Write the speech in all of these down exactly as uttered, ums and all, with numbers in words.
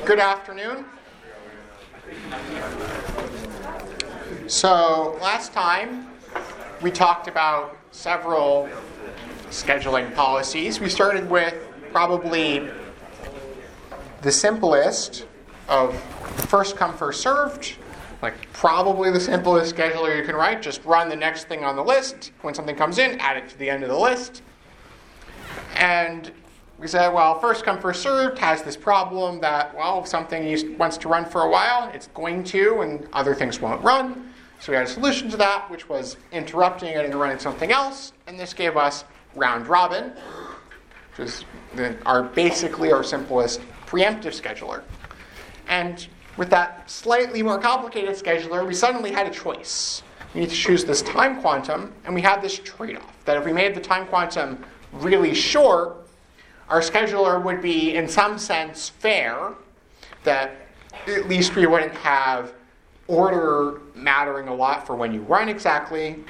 Good afternoon. So last time we talked about several scheduling policies. We started with probably the simplest of first come, first served. Like probably the simplest scheduler you can write. Just run the next thing on the list. When something comes in, add it to the end of the list. And we said, well, first come, first served has this problem that, well, if something wants to run for a while, it's going to, and other things won't run. So we had a solution to that, which was interrupting it and running something else. And this gave us round robin, which is the, our basically our simplest preemptive scheduler. And with that slightly more complicated scheduler, we suddenly had a choice. We need to choose this time quantum, and we had this trade-off, that if we made the time quantum really short, our scheduler would be, in some sense, fair, that at least we wouldn't have order mattering a lot for when you run exactly,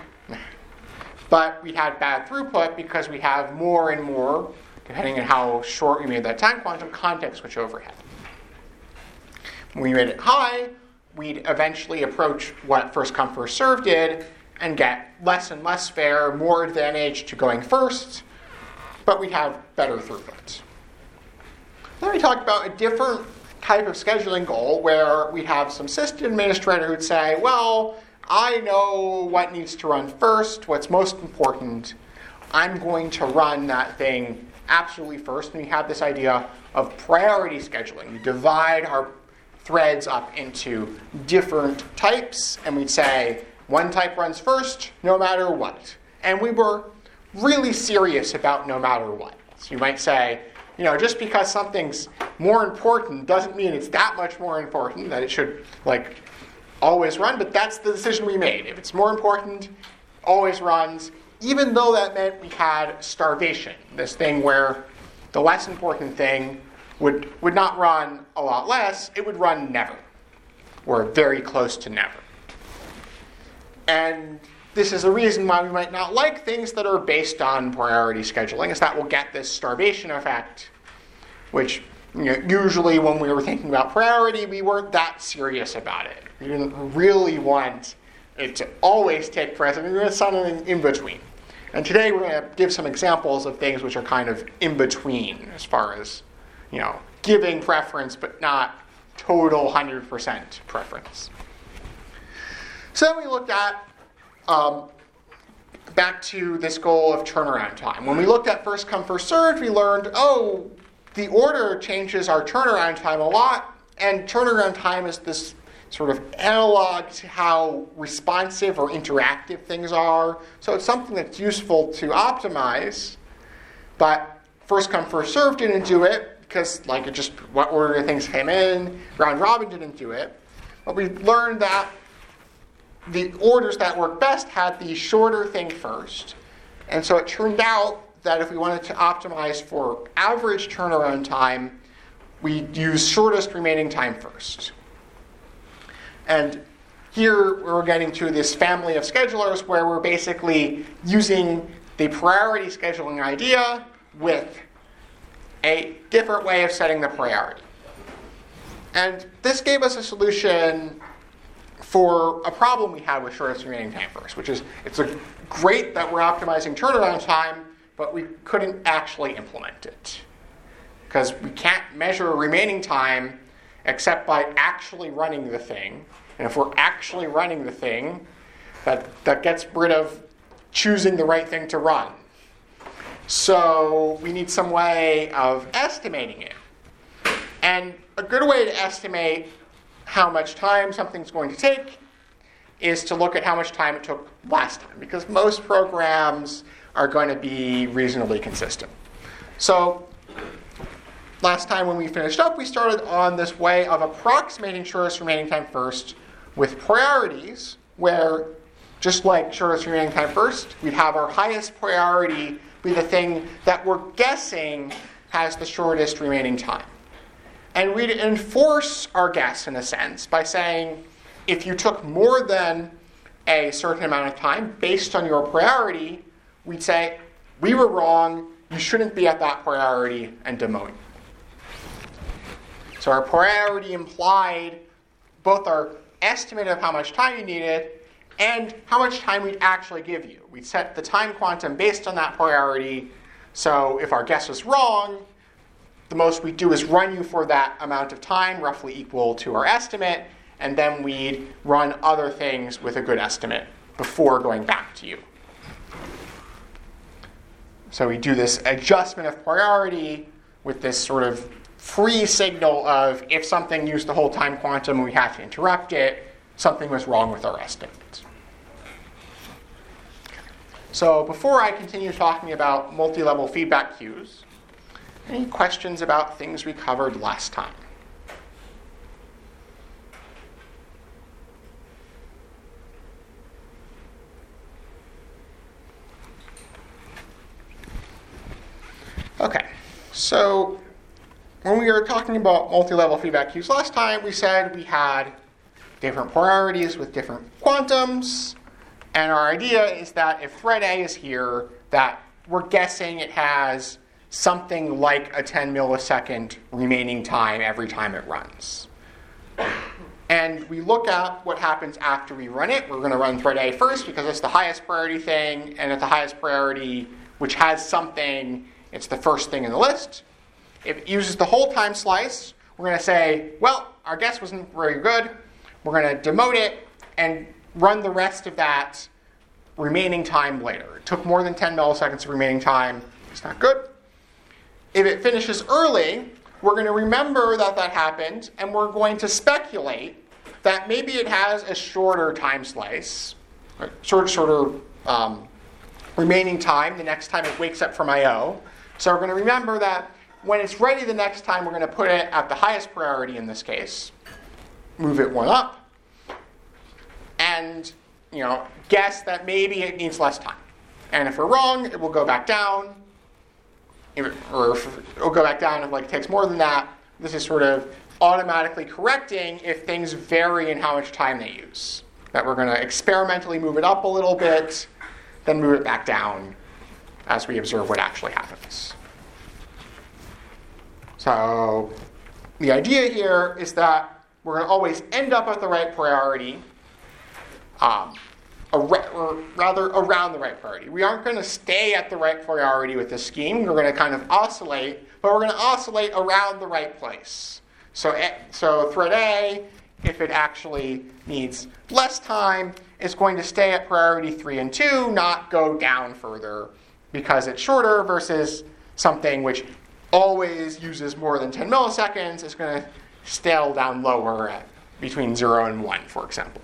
but we'd have bad throughput because we have more and more, depending on how short we made that time quantum, context switch overhead. When we made it high, we'd eventually approach what first come, first served did and get less and less fair, more advantage to going first, but we'd have better throughput. Then we talked about a different type of scheduling goal where we'd have some system administrator who'd say, well, I know what needs to run first, what's most important. I'm going to run that thing absolutely first. And we have this idea of priority scheduling. We divide our threads up into different types, and we'd say one type runs first no matter what. And we were really serious about no matter what. So you might say, you know, just because something's more important doesn't mean it's that much more important that it should, like, always run, but that's the decision we made. If it's more important, always runs, even though that meant we had starvation, this thing where the less important thing would, would not run a lot less, it would run never, or very close to never. And this is a reason why we might not like things that are based on priority scheduling, is that we'll get this starvation effect, which, you know, usually when we were thinking about priority, we weren't that serious about it. We didn't really want it to always take precedence. We wanted something in between. And today we're going to give some examples of things which are kind of in between as far as, you know, giving preference but not total one hundred percent preference. So then we looked at Um, back to this goal of turnaround time. When we looked at first come, first served, we learned, oh, the order changes our turnaround time a lot, and turnaround time is this sort of analog to how responsive or interactive things are. So it's something that's useful to optimize, but first come, first served didn't do it because, like, it just, what order things came in, round robin didn't do it. But we learned that the orders that work best had the shorter thing first. And so it turned out that if we wanted to optimize for average turnaround time, we'd use shortest remaining time first. And here we're getting to this family of schedulers where we're basically using the priority scheduling idea with a different way of setting the priority. And this gave us a solution for a problem we had with shortest remaining time first, which is it's a great that we're optimizing turnaround time, but we couldn't actually implement it. Because we can't measure remaining time except by actually running the thing. And if we're actually running the thing, that, that gets rid of choosing the right thing to run. So we need some way of estimating it. And a good way to estimate how much time something's going to take is to look at how much time it took last time, because most programs are going to be reasonably consistent. So last time when we finished up, we started on this way of approximating shortest remaining time first with priorities, where just like shortest remaining time first, we'd have our highest priority be the thing that we're guessing has the shortest remaining time. And we'd enforce our guess, in a sense, by saying, if you took more than a certain amount of time based on your priority, we'd say, we were wrong, you shouldn't be at that priority, and demote. So our priority implied both our estimate of how much time you needed and how much time we'd actually give you. We'd set the time quantum based on that priority. So if our guess was wrong, the most we'd do is run you for that amount of time, roughly equal to our estimate, and then we'd run other things with a good estimate before going back to you. So we do this adjustment of priority with this sort of free signal of if something used the whole time quantum and we had to interrupt it, something was wrong with our estimate. So before I continue talking about multi-level feedback queues, any questions about things we covered last time? Okay, so when we were talking about multi-level feedback queues last time, we said we had different priorities with different quantums, and our idea is that if thread A is here, that we're guessing it has something like a ten millisecond remaining time every time it runs. And we look at what happens after we run it. We're going to run thread A first because it's the highest priority thing, and at the highest priority, which has something, it's the first thing in the list. If it uses the whole time slice, we're going to say, well, our guess wasn't very good. We're going to demote it and run the rest of that remaining time later. It took more than ten milliseconds of remaining time. It's not good. If it finishes early, we're going to remember that that happened, and we're going to speculate that maybe it has a shorter time slice, or shorter, shorter um, remaining time the next time it wakes up from I O. So we're going to remember that when it's ready the next time, we're going to put it at the highest priority in this case, move it one up, and you know, guess that maybe it needs less time. And if we're wrong, it will go back down, or if it will go back down if like, it takes more than that. This is sort of automatically correcting if things vary in how much time they use. That we're going to experimentally move it up a little bit, then move it back down as we observe what actually happens. So the idea here is that we're going to always end up at the right priority, um, ar- or rather around the right priority. We aren't going to stay at the right priority with this scheme. We're going to kind of oscillate, but we're going to oscillate around the right place. So, so thread A, if it actually needs less time, is going to stay at priority three and two, not go down further because it's shorter versus something which always uses more than ten milliseconds is going to stale down lower at between zero and one, for example.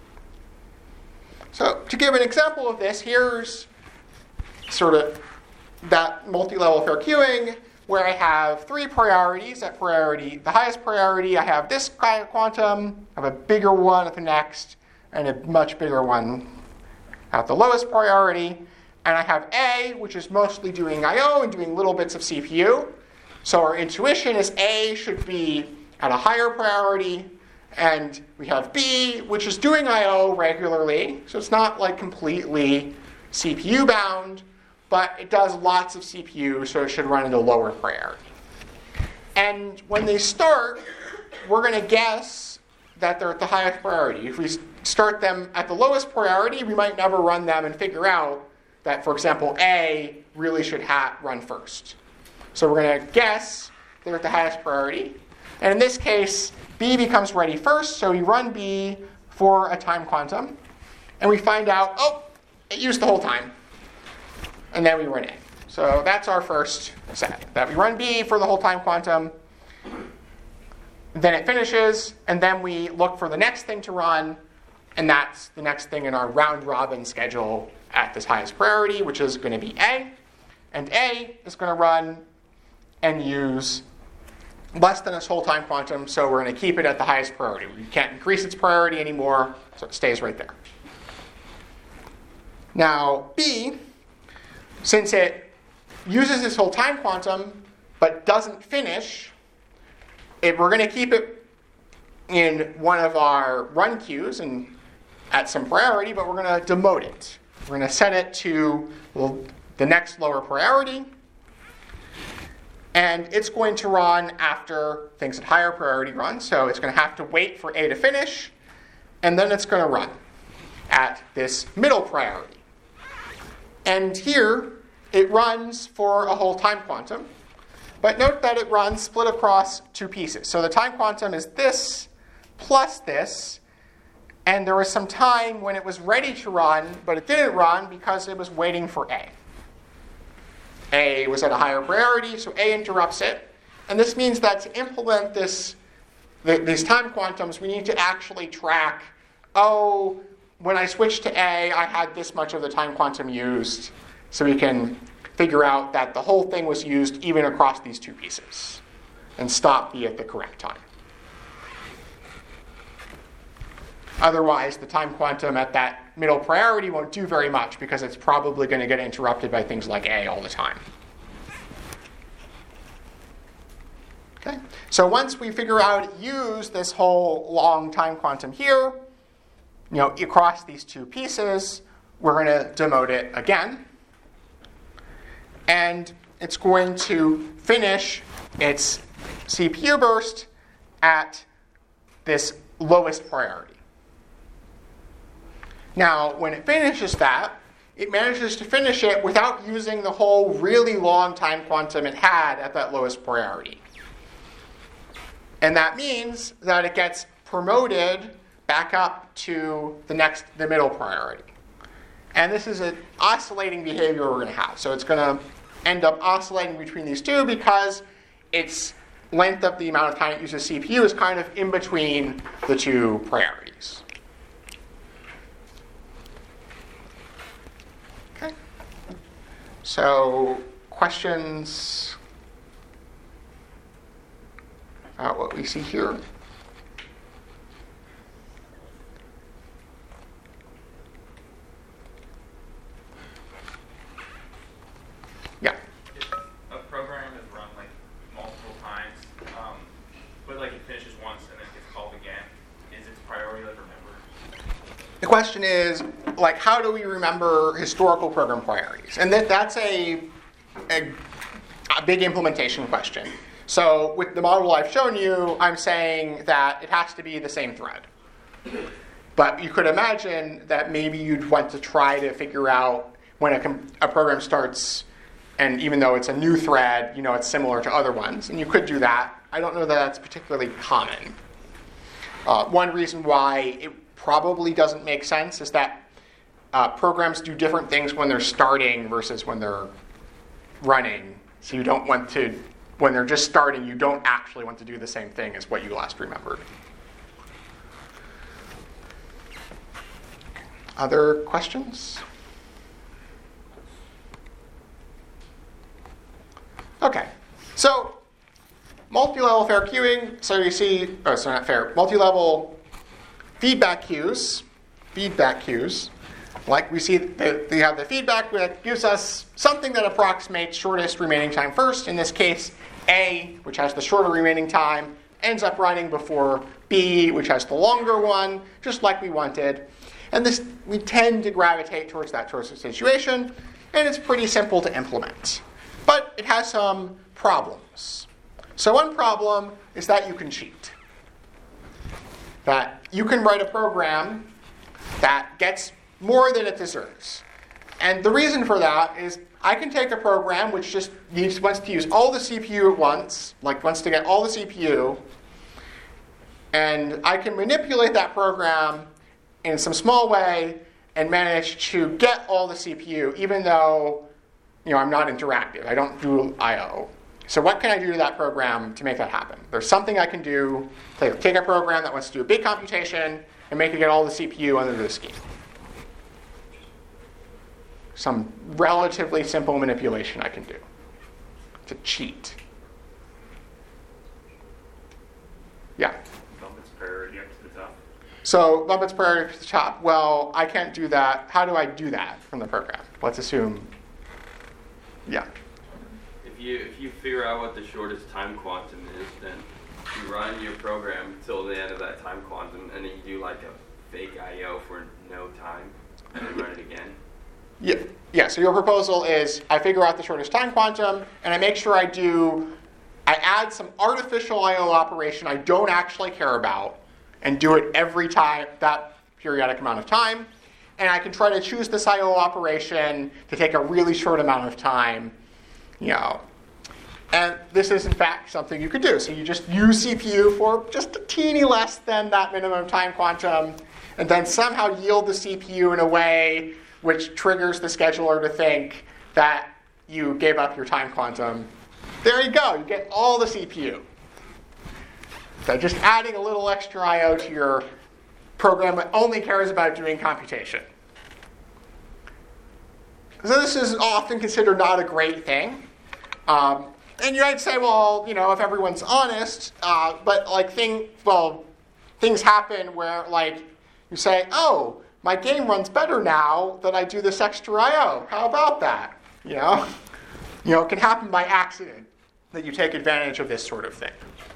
So to give an example of this, here's sort of that multi-level fair queuing where I have three priorities. At priority, the highest priority, I have this kind of quantum, I have a bigger one at the next, and a much bigger one at the lowest priority. And I have A, which is mostly doing I O and doing little bits of C P U. So our intuition is A should be at a higher priority, and we have B, which is doing I O regularly. So it's not like completely C P U bound, but it does lots of C P U, so it should run at a lower priority. And when they start, we're going to guess that they're at the highest priority. If we start them at the lowest priority, we might never run them and figure out that, for example, A really should ha- run first. So we're going to guess they're at the highest priority. And in this case, B becomes ready first, so we run B for a time quantum. And we find out, oh, it used the whole time. And then we run A. So that's our first set, that we run B for the whole time quantum. Then it finishes, and then we look for the next thing to run, and that's the next thing in our round-robin schedule at this highest priority, which is going to be A. And A is going to run and use less than its whole time quantum, so we're going to keep it at the highest priority. We can't increase its priority anymore, so it stays right there. Now, B, since it uses this whole time quantum but doesn't finish, it, we're going to keep it in one of our run queues and at some priority, but we're going to demote it. We're going to set it to well, the next lower priority. And it's going to run after things at higher priority run. So it's going to have to wait for A to finish, and then it's going to run at this middle priority. And here, it runs for a whole time quantum. But note that it runs split across two pieces. So the time quantum is this plus this. And there was some time when it was ready to run, but it didn't run because it was waiting for A. A was at a higher priority, so A interrupts it. And this means that to implement this, the, these time quantums, we need to actually track, oh, when I switched to A, I had this much of the time quantum used. So we can figure out that the whole thing was used even across these two pieces and stop B at the correct time. Otherwise, the time quantum at that middle priority won't do very much because it's probably going to get interrupted by things like A all the time. Okay. So once we figure out how to use this whole long time quantum here, you know, across these two pieces, we're going to demote it again. And it's going to finish its C P U burst at this lowest priority. Now, when it finishes that, it manages to finish it without using the whole really long time quantum it had at that lowest priority. And that means that it gets promoted back up to the next, the middle priority. And this is an oscillating behavior we're going to have. So it's going to end up oscillating between these two because its length of the amount of time it uses C P U is kind of in between the two priorities. Okay. So, questions about what we see here? Yeah. If a program is run like multiple times, um, but like it finishes once and then gets called again, is its priority like remembered? The question is, like, how do we remember historical program priorities? And that, that's a, a, a big implementation question. So with the model I've shown you, I'm saying that it has to be the same thread. But you could imagine that maybe you'd want to try to figure out when a, com- a program starts, and even though it's a new thread, you know, it's similar to other ones. And you could do that. I don't know that that's particularly common. Uh, one reason why it probably doesn't make sense is that uh, programs do different things when they're starting versus when they're running. So you don't want to, when they're just starting, you don't actually want to do the same thing as what you last remembered. Other questions? Okay, so multi-level fair queuing. So you see, oh, sorry, not fair. Multi-level feedback queues, feedback queues. Like we see, that they have the feedback that gives us something that approximates shortest remaining time first. In this case, A, which has the shorter remaining time, ends up running before B, which has the longer one, just like we wanted. And this, we tend to gravitate towards that sort of situation, and it's pretty simple to implement. But it has some problems. So one problem is that you can cheat. That you can write a program that gets more than it deserves. And the reason for that is I can take a program which just needs, wants to use all the C P U at once, like wants to get all the C P U, and I can manipulate that program in some small way and manage to get all the C P U, even though, you know, I'm not interactive. I don't do I O. So what can I do to that program to make that happen? There's something I can do to take a program that wants to do a big computation and make it get all the C P U under the scheme. Some relatively simple manipulation I can do to cheat. Yeah? Bump its priority up to the top. So bump its priority up to the top. Well, I can't do that. How do I do that from the program? Let's assume, yeah. If you if you figure out what the shortest time quantum is, then you run your program until the end of that time quantum, and then you do like a fake I O for no time, and then run it again. Yeah, yeah. So your proposal is I figure out the shortest time quantum, and I make sure I do I add some artificial I O operation I don't actually care about and do it every time, that periodic amount of time. And I can try to choose this I O operation to take a really short amount of time, you know. And this is, in fact, something you could do. So you just use C P U for just a teeny less than that minimum time quantum, and then somehow yield the C P U in a way which triggers the scheduler to think that you gave up your time quantum. There you go. You get all the C P U. So just adding a little extra I O to your program that only cares about doing computation. So this is often considered not a great thing. Um, and you might say, well, you know, if everyone's honest, uh, but like thing, well, things happen where like you say, oh, my game runs better now that I do this extra I O. How about that? You know, you know, it can happen by accident that you take advantage of this sort of thing.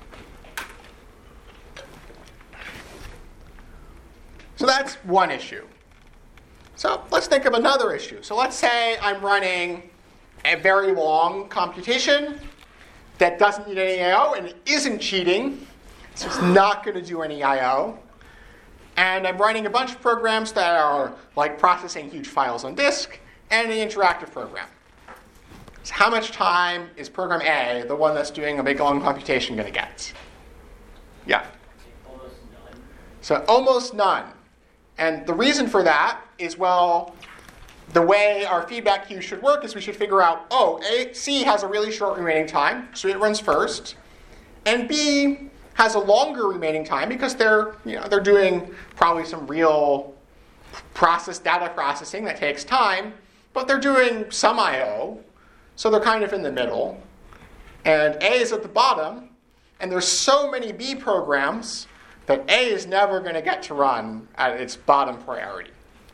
So that's one issue. So let's think of another issue. So let's say I'm running a very long computation that doesn't need any I O and it isn't cheating, so it's not going to do any I O. And I'm running a bunch of programs that are like processing huge files on disk and an interactive program. So how much time is program A, the one that's doing a big long computation, going to get? Yeah. Almost none. So almost none. And the reason for that is, well, the way our feedback queue should work is we should figure out, oh, A, C has a really short remaining time, so it runs first. And B has a longer remaining time because they're, you know, they're doing probably some real process data processing that takes time, but they're doing some I O, so they're kind of in the middle. And A is at the bottom, and there's so many B programs that A is never going to get to run at its bottom priority.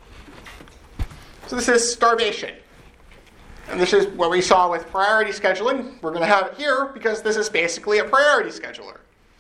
So this is starvation. And this is what we saw with priority scheduling. We're going to have it here because this is basically a priority scheduler.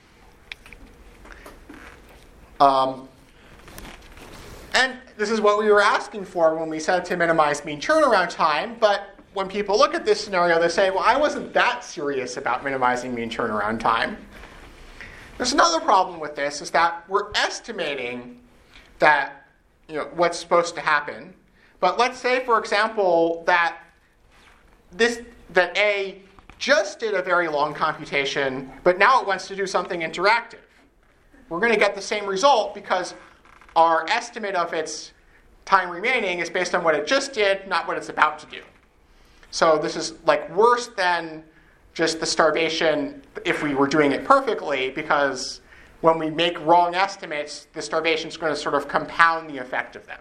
Um, and this is what we were asking for when we said to minimize mean turnaround time. But when people look at this scenario, they say, well, I wasn't that serious about minimizing mean turnaround time. There's another problem with this, is that we're estimating that, you know, what's supposed to happen. But let's say, for example, that this that A just did a very long computation, but now it wants to do something interactive. We're going to get the same result because our estimate of its time remaining is based on what it just did, not what it's about to do. So this is like worse than just the starvation if we were doing it perfectly, because when we make wrong estimates, the starvation is going to sort of compound the effect of them.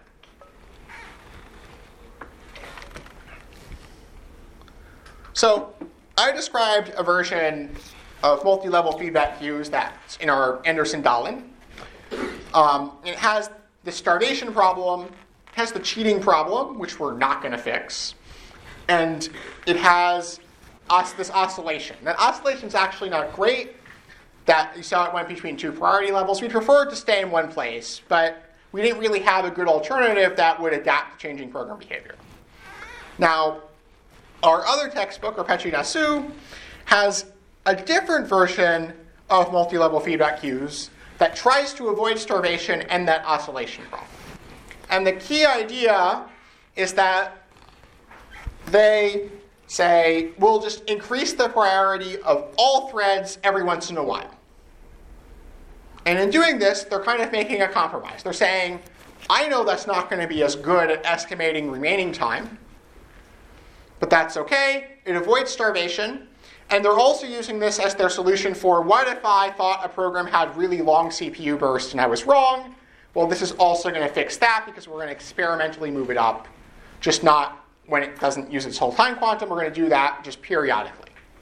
So I described a version of multi-level feedback queues that's in our Anderson-Dahlen. Um, it has the starvation problem, it has the cheating problem, which we're not going to fix, and it has os- this oscillation. That oscillation is actually not great. That you saw it went between two priority levels. We preferred to stay in one place, but we didn't really have a good alternative that would adapt to changing program behavior. Now, our other textbook, Arpeggi Nasu, has a different version of multi-level feedback queues that tries to avoid starvation and that oscillation problem. And the key idea is that they say, we'll just increase the priority of all threads every once in a while. And in doing this, they're kind of making a compromise. They're saying, I know that's not going to be as good at estimating remaining time, but that's okay. It avoids starvation. And they're also using this as their solution for what if I thought a program had really long C P U bursts and I was wrong? Well, this is also going to fix that because we're going to experimentally move it up, just not when it doesn't use its whole time quantum. We're going to do that just periodically.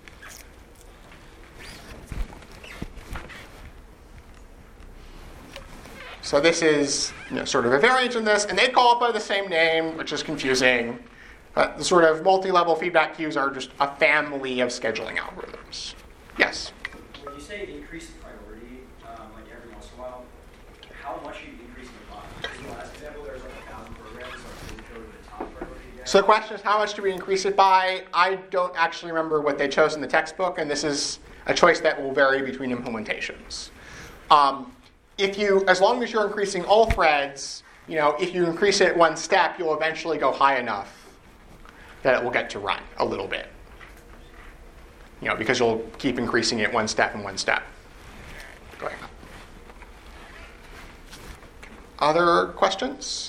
So this is, you know, sort of a variant in this, and they call it by the same name, which is confusing. But the sort of multi-level feedback queues are just a family of scheduling algorithms. Yes? When you say increase the priority, um, like every once in a while, how much are you increasing the volume? Because in the last example, there's like a thousand programs, so you go to the top priority again. So the question is, how much do we increase it by? I don't actually remember what they chose in the textbook, and this is a choice that will vary between implementations. Um, if you, as long as you're increasing all threads, you know, if you increase it one step, you'll eventually go high enough that it will get to run a little bit. You know, because you'll keep increasing it one step and one step. Go ahead. Other questions?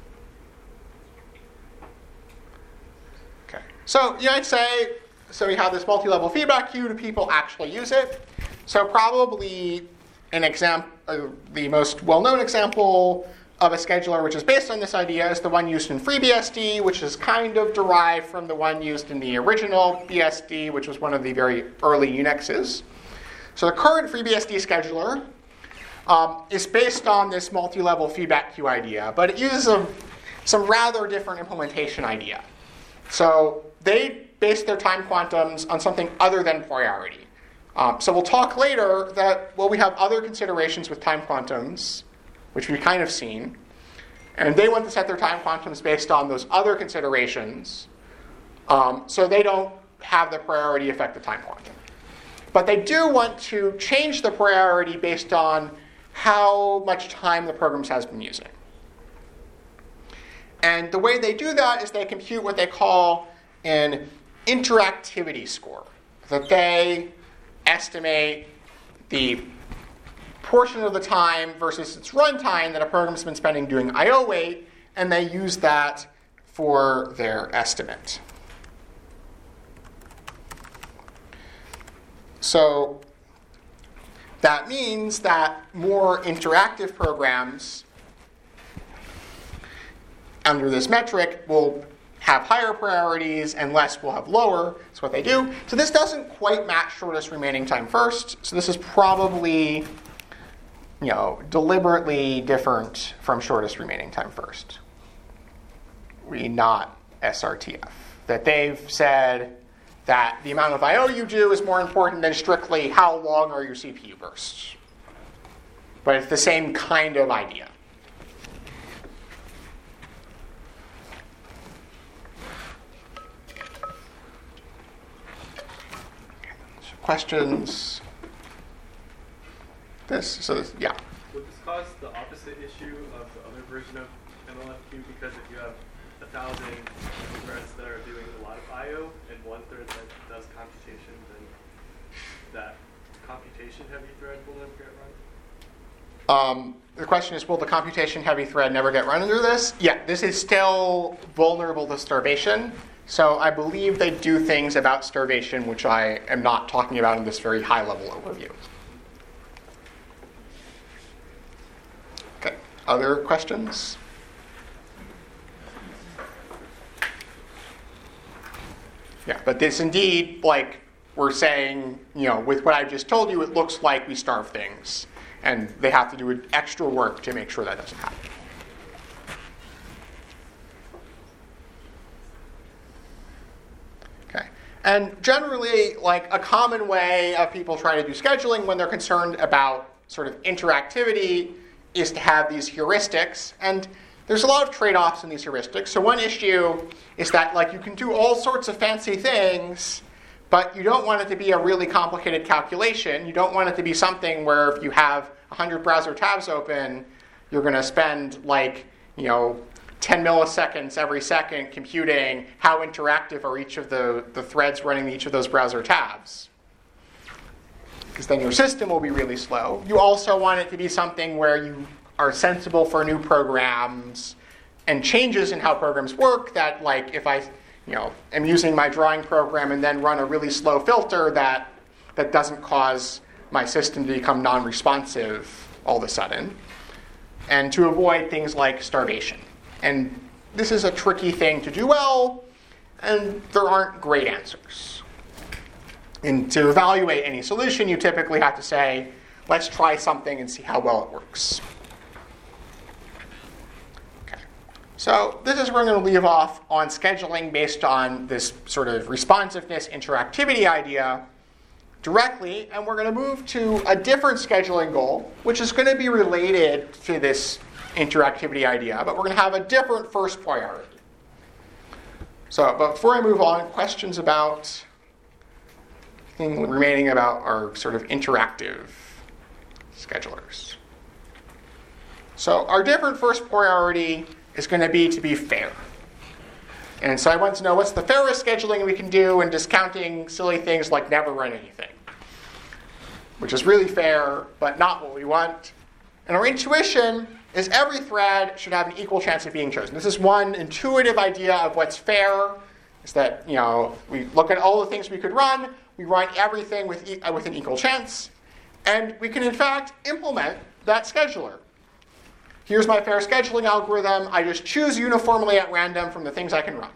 Okay. So yeah, I'd say, so we have this multi-level feedback queue. Do people actually use it? So probably an example, uh, the most well-known example of a scheduler which is based on this idea is the one used in FreeBSD, which is kind of derived from the one used in the original B S D, which was one of the very early Unixes. So the current FreeBSD scheduler um, is based on this multi-level feedback queue idea, but it uses a, some rather different implementation idea. So they base their time quantums on something other than priority. Um, so we'll talk later that, well, we have other considerations with time quantums, which we've kind of seen, and they want to set their time quantums based on those other considerations, um, so they don't have the priority affect the time quantum. But they do want to change the priority based on how much time the program has been using. And the way they do that is they compute what they call an interactivity score, that they estimate the portion of the time versus its runtime that a program's been spending doing I O wait, and they use that for their estimate. So that means that more interactive programs under this metric will have higher priorities and less will have lower. That's what they do. So this doesn't quite match shortest remaining time first. So this is probably, you know, deliberately different from shortest remaining time first. We not S R T F. That they've said that the amount of I O you do is more important than strictly how long are your C P U bursts. But it's the same kind of idea. Questions? This, so this, yeah. Would this cause the opposite issue of the other version of M L F Q? Because if you have a thousand threads that are doing a lot of I O and one thread that does computation, then that computation-heavy thread will never get run? Um, the question is, will the computation-heavy thread never get run under this? Yeah, this is still vulnerable to starvation. So I believe they do things about starvation, which I am not talking about in this very high-level overview. Okay, other questions? Yeah, but this indeed, like we're saying, you know, with what I just told you, it looks like we starve things. And they have to do extra work to make sure that doesn't happen. And generally, like a common way of people trying to do scheduling when they're concerned about sort of interactivity is to have these heuristics. And there's a lot of trade-offs in these heuristics. So one issue is that like you can do all sorts of fancy things, but you don't want it to be a really complicated calculation. You don't want it to be something where if you have one hundred browser tabs open, you're going to spend like, you know, ten milliseconds every second computing how interactive are each of the, the threads running each of those browser tabs. Because then your system will be really slow. You also want it to be something where you are sensible for new programs and changes in how programs work, that like if I you know, am using my drawing program and then run a really slow filter that, that doesn't cause my system to become non-responsive all of a sudden. And to avoid things like starvation. And this is a tricky thing to do well, and there aren't great answers. And to evaluate any solution, you typically have to say, let's try something and see how well it works. Okay. So this is where I'm going to leave off on scheduling based on this sort of responsiveness interactivity idea directly, and we're going to move to a different scheduling goal, which is going to be related to this interactivity idea, but we're going to have a different first priority. So, but before I move on, questions about thing remaining about our sort of interactive schedulers. So our different first priority is going to be to be fair. And so I want to know what's the fairest scheduling we can do and discounting silly things like never run anything, which is really fair, but not what we want. And our intuition is every thread should have an equal chance of being chosen. This is one intuitive idea of what's fair, is that, you know, we look at all the things we could run, we run everything with, e- with an equal chance, and we can, in fact, implement that scheduler. Here's my fair scheduling algorithm. I just choose uniformly at random from the things I can run.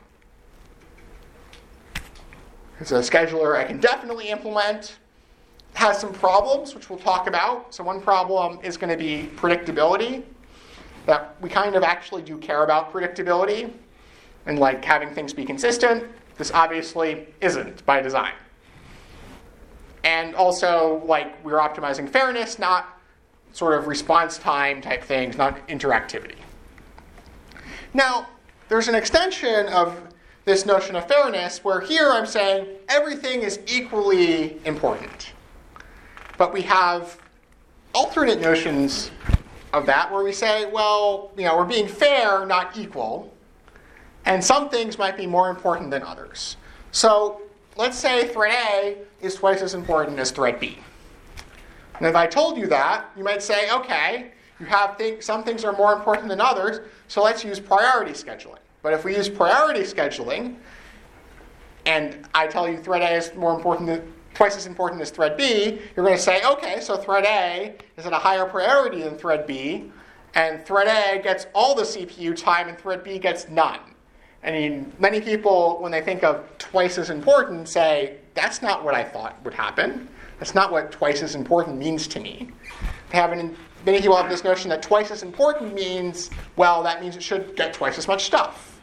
It's a scheduler I can definitely implement. It has some problems, which we'll talk about. So one problem is going to be predictability. That we kind of actually do care about predictability and like having things be consistent. This obviously isn't by design. And also, like, we're optimizing fairness, not sort of response time type things, not interactivity. Now, there's an extension of this notion of fairness where here I'm saying everything is equally important. But we have alternate notions of that where we say, well, you know, we're being fair, not equal. And some things might be more important than others. So let's say thread A is twice as important as thread B. And if I told you that, you might say, okay, you have th- some things are more important than others, so let's use priority scheduling. But if we use priority scheduling, and I tell you thread A is more important than, twice as important as thread B, you're going to say, okay, so thread A is at a higher priority than thread B, and thread A gets all the C P U time, and thread B gets none. I mean, many people, when they think of twice as important, say, that's not what I thought would happen. That's not what twice as important means to me. They have an, many people have this notion that twice as important means, well, that means it should get twice as much stuff.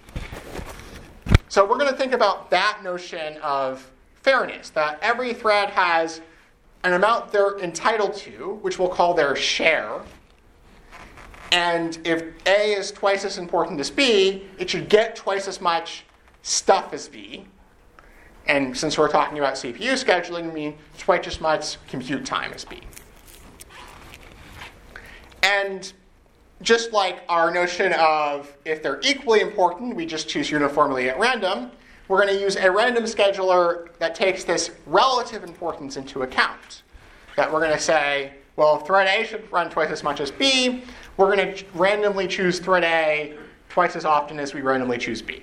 So we're going to think about that notion of fairness, that every thread has an amount they're entitled to, which we'll call their share. And if A is twice as important as B, it should get twice as much stuff as B. And since we're talking about C P U scheduling, we mean twice as much compute time as B. And just like our notion of if they're equally important, we just choose uniformly at random, we're going to use a random scheduler that takes this relative importance into account. That we're going to say, well, thread A should run twice as much as B. We're going to randomly choose thread A twice as often as we randomly choose B.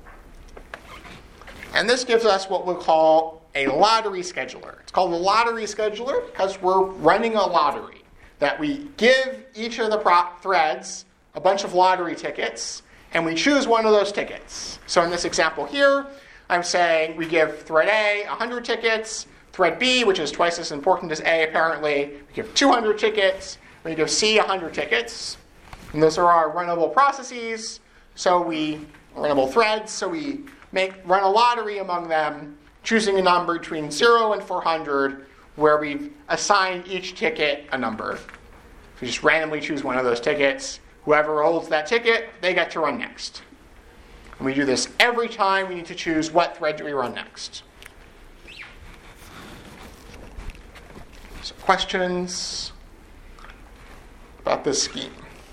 And this gives us what we'll call a lottery scheduler. It's called a lottery scheduler because we're running a lottery. That we give each of the prop threads a bunch of lottery tickets, and we choose one of those tickets. So in this example here, I'm saying we give thread A one hundred tickets, thread B, which is twice as important as A apparently, we give two hundred tickets, we give C one hundred tickets. And those are our runnable processes, so we, runnable threads, so we make run a lottery among them, choosing a number between zero and four hundred, where we've assigned each ticket a number. We just randomly choose one of those tickets. Whoever holds that ticket, they get to run next. And we do this every time we need to choose what thread do we run next. So questions about this scheme?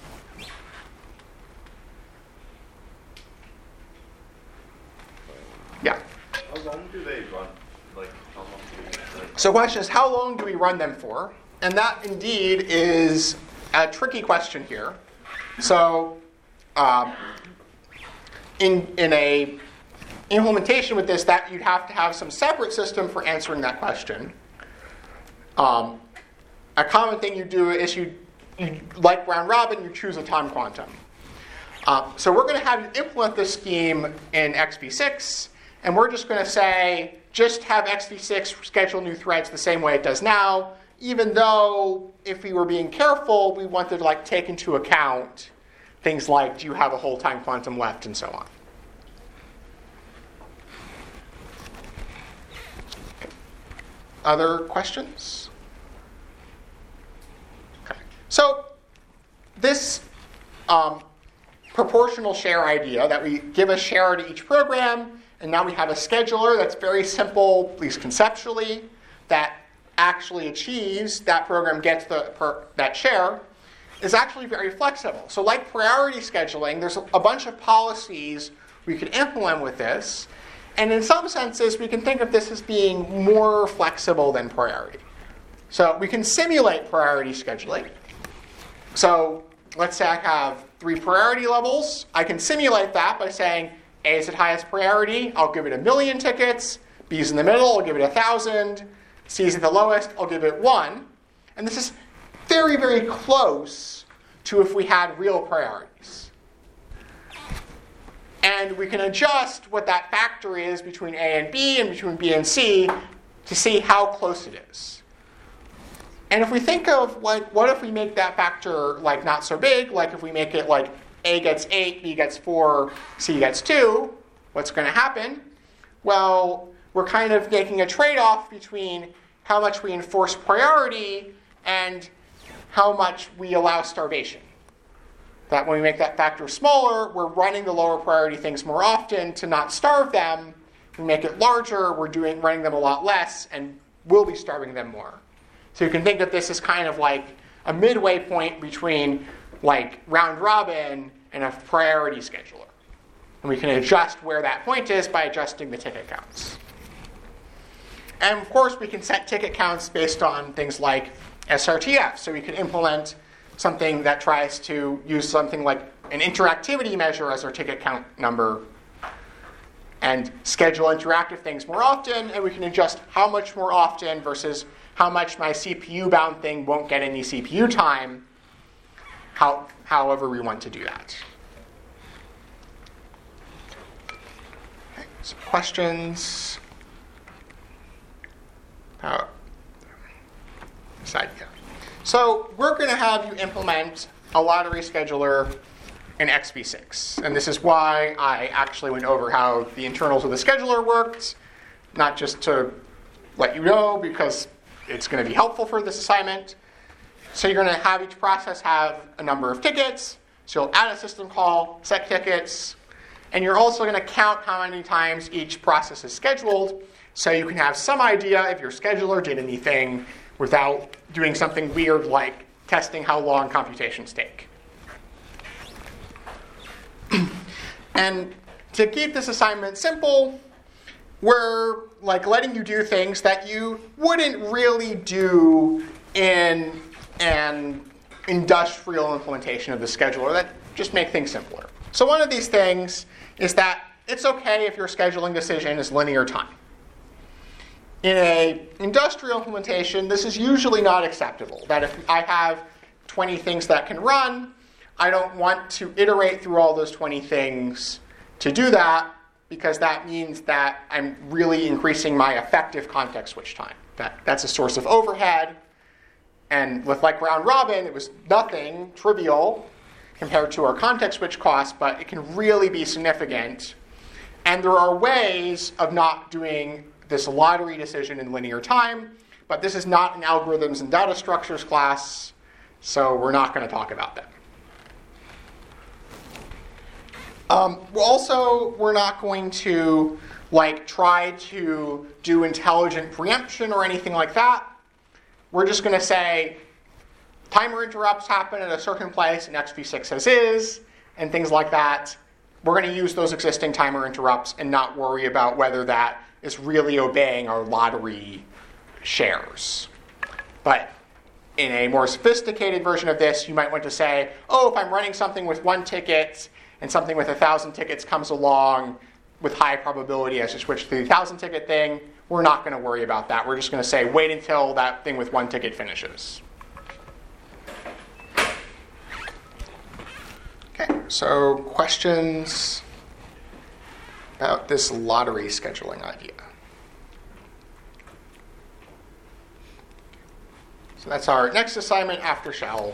Yeah. How long do they run? Like, how long do they, like... So the question is, how long do we run them for? And that indeed is a tricky question here. So um, in, in a implementation with this, that you'd have to have some separate system for answering that question. Um, a common thing you do is you, you like round robin, you choose a time quantum. Uh, so we're going to have you implement this scheme in X V six, and we're just going to say, just have X V six schedule new threads the same way it does now, even though if we were being careful, we wanted to like take into account things like, do you have a whole time quantum left, and so on. Okay. Other questions? Okay. So this um, proportional share idea, that we give a share to each program, And now we have a scheduler that's very simple, at least conceptually, that actually achieves that program gets the per, that share, is actually very flexible. So like priority scheduling, there's a bunch of policies we could implement with this. And in some senses, we can think of this as being more flexible than priority. So we can simulate priority scheduling. So let's say I have three priority levels. I can simulate that by saying A is at highest priority, I'll give it a million tickets. B is in the middle, I'll give it a thousand. C is at the lowest, I'll give it one. And this is very, very close to if we had real priorities. And we can adjust what that factor is between A and B and between B and C to see how close it is. And if we think of, like, what if we make that factor, like, not so big, like if we make it like A gets eight, B gets four, C gets two, what's going to happen? Well, we're kind of making a trade-off between how much we enforce priority and how much we allow starvation. That when we make that factor smaller, we're running the lower priority things more often to not starve them. If we make it larger, we're doing running them a lot less and we'll be starving them more. So you can think of this as kind of like a midway point between like round robin and a priority scheduler. And we can adjust where that point is by adjusting the ticket counts. And of course, we can set ticket counts based on things like S R T F. So we can implement something that tries to use something like an interactivity measure as our ticket count number and schedule interactive things more often. And we can adjust how much more often versus how much my C P U-bound thing won't get any C P U time, how, however we want to do that. Okay, some questions about this idea. So we're going to have you implement a lottery scheduler in X V six. And this is why I actually went over how the internals of the scheduler worked, not just to let you know, because it's going to be helpful for this assignment. So you're going to have each process have a number of tickets. So you'll add a system call, set tickets, and you're also going to count how many times each process is scheduled, so you can have some idea if your scheduler did anything without doing something weird like testing how long computations take. And to keep this assignment simple, we're like letting you do things that you wouldn't really do in an industrial implementation of the scheduler that just make things simpler. So one of these things is that it's okay if your scheduling decision is linear time. In an industrial implementation, this is usually not acceptable. That if I have twenty things that can run, I don't want to iterate through all those twenty things to do that, because that means that I'm really increasing my effective context switch time. That, that's a source of overhead. And with like round robin, it was nothing, trivial, compared to our context switch cost, but it can really be significant. And there are ways of not doing this lottery decision in linear time, but this is not an algorithms and data structures class, so we're not going to talk about that. Um, also, we're not going to like try to do intelligent preemption or anything like that. We're just going to say timer interrupts happen at a certain place in X V six as is, and things like that. We're going to use those existing timer interrupts and not worry about whether that is really obeying our lottery shares. But in a more sophisticated version of this, you might want to say, oh, if I'm running something with one ticket and something with a thousand tickets comes along with high probability as you switch to the thousand ticket thing, we're not going to worry about that. We're just going to say, wait until that thing with one ticket finishes. Okay, so questions about this lottery scheduling idea? So that's our next assignment after shell.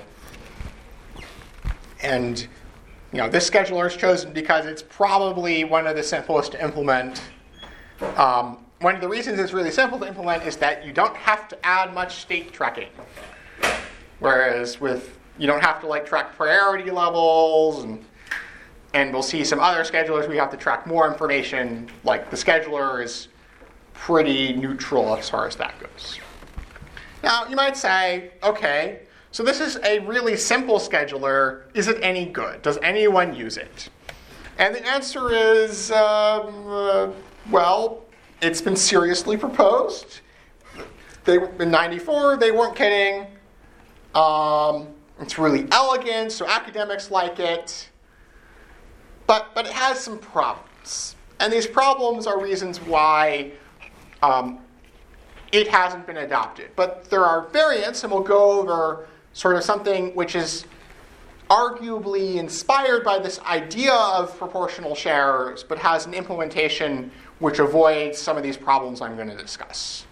And you know, this scheduler is chosen because it's probably one of the simplest to implement. Um, one of the reasons it's really simple to implement is that you don't have to add much state tracking. Whereas with, you don't have to like track priority levels and And we'll see some other schedulers we have to track more information, like the scheduler is pretty neutral as far as that goes. Now, you might say, okay, so this is a really simple scheduler. Is it any good? Does anyone use it? And the answer is, um, uh, well, it's been seriously proposed. They, in ninety-four, they weren't kidding. Um, it's really elegant, so academics like it. But, but it has some problems. And these problems are reasons why um, it hasn't been adopted. But there are variants, and we'll go over sort of something which is arguably inspired by this idea of proportional shares, but has an implementation which avoids some of these problems I'm going to discuss.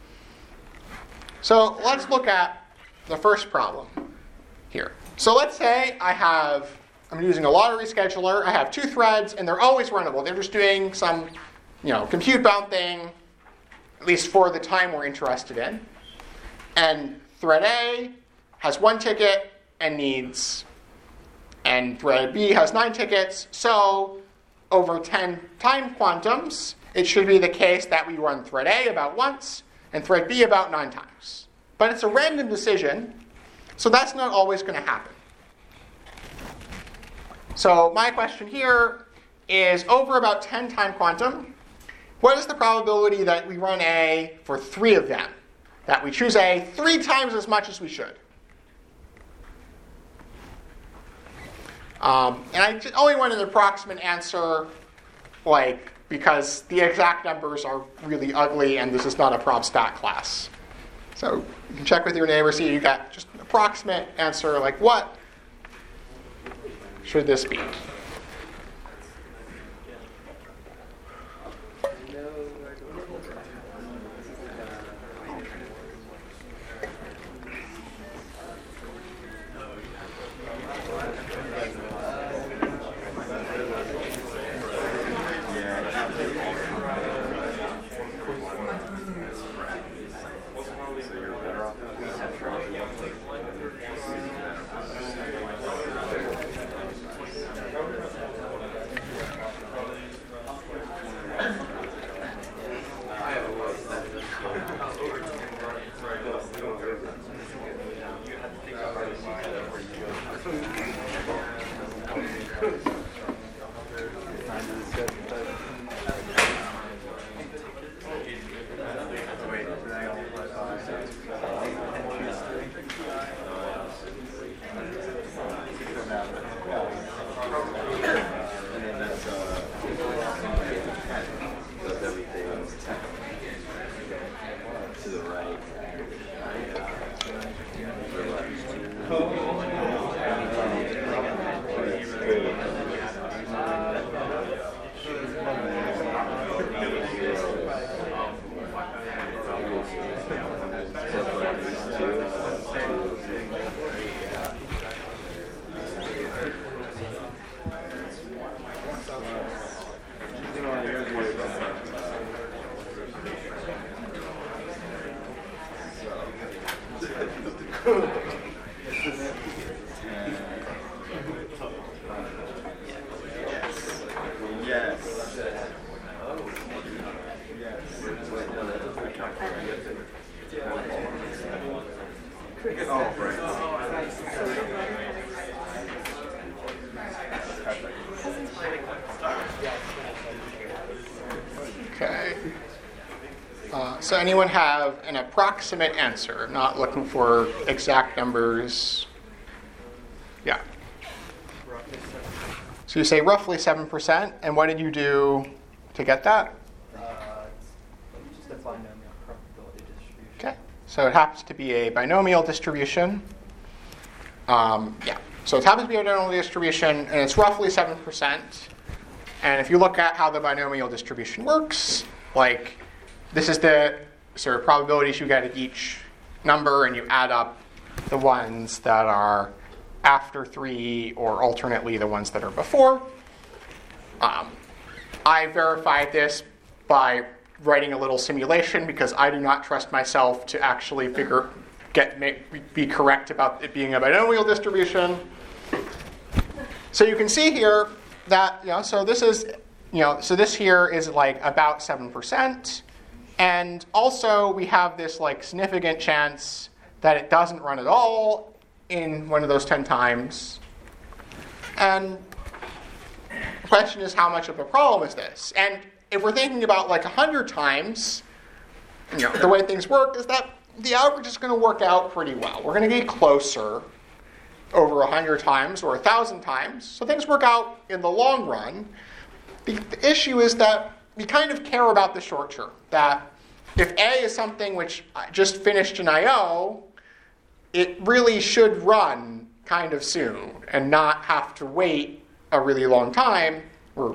So let's look at the first problem here. So let's say I have, I'm using a lottery scheduler. I have two threads, and they're always runnable. They're just doing some, you know, compute-bound thing, at least for the time we're interested in. And thread A has one ticket and needs, and thread B has nine tickets. So over ten time quantums, it should be the case that we run thread A about once and thread B about nine times. But it's a random decision, so that's not always going to happen. So my question here is, over about ten time quantum, what is the probability that we run A for three of them? That we choose A three times as much as we should? Um, and I only want an approximate answer, like, because the exact numbers are really ugly and this is not a prob stat class. So you can check with your neighbor, see you got just an approximate answer, like what should this be? Okay. Uh, so anyone have an approximate answer? I'm not looking for exact numbers. Yeah. So you say roughly seven percent, and what did you do to get that? Uh, it's just a binomial probability distribution. Okay. So it happens to be a binomial distribution. Um, yeah. So it happens to be a binomial distribution, and it's roughly seven percent. And if you look at how the binomial distribution works, like this is the sort of probabilities you get at each number, and you add up the ones that are after three, or alternately the ones that are before. Um, I verified this by writing a little simulation because I do not trust myself to actually figure, get make, be correct about it being a binomial distribution. So you can see here that, you know, so this is, you know, so this here is like about seven percent. And also we have this like significant chance that it doesn't run at all in one of those ten times. And the question is, how much of a problem is this? And if we're thinking about like one hundred times, you know, the way things work is that the average is going to work out pretty well. We're going to get closer over one hundred times or one thousand times. So things work out in the long run. The, the issue is that we kind of care about the short term. That if A is something which just finished an I O, it really should run kind of soon and not have to wait a really long time. Or,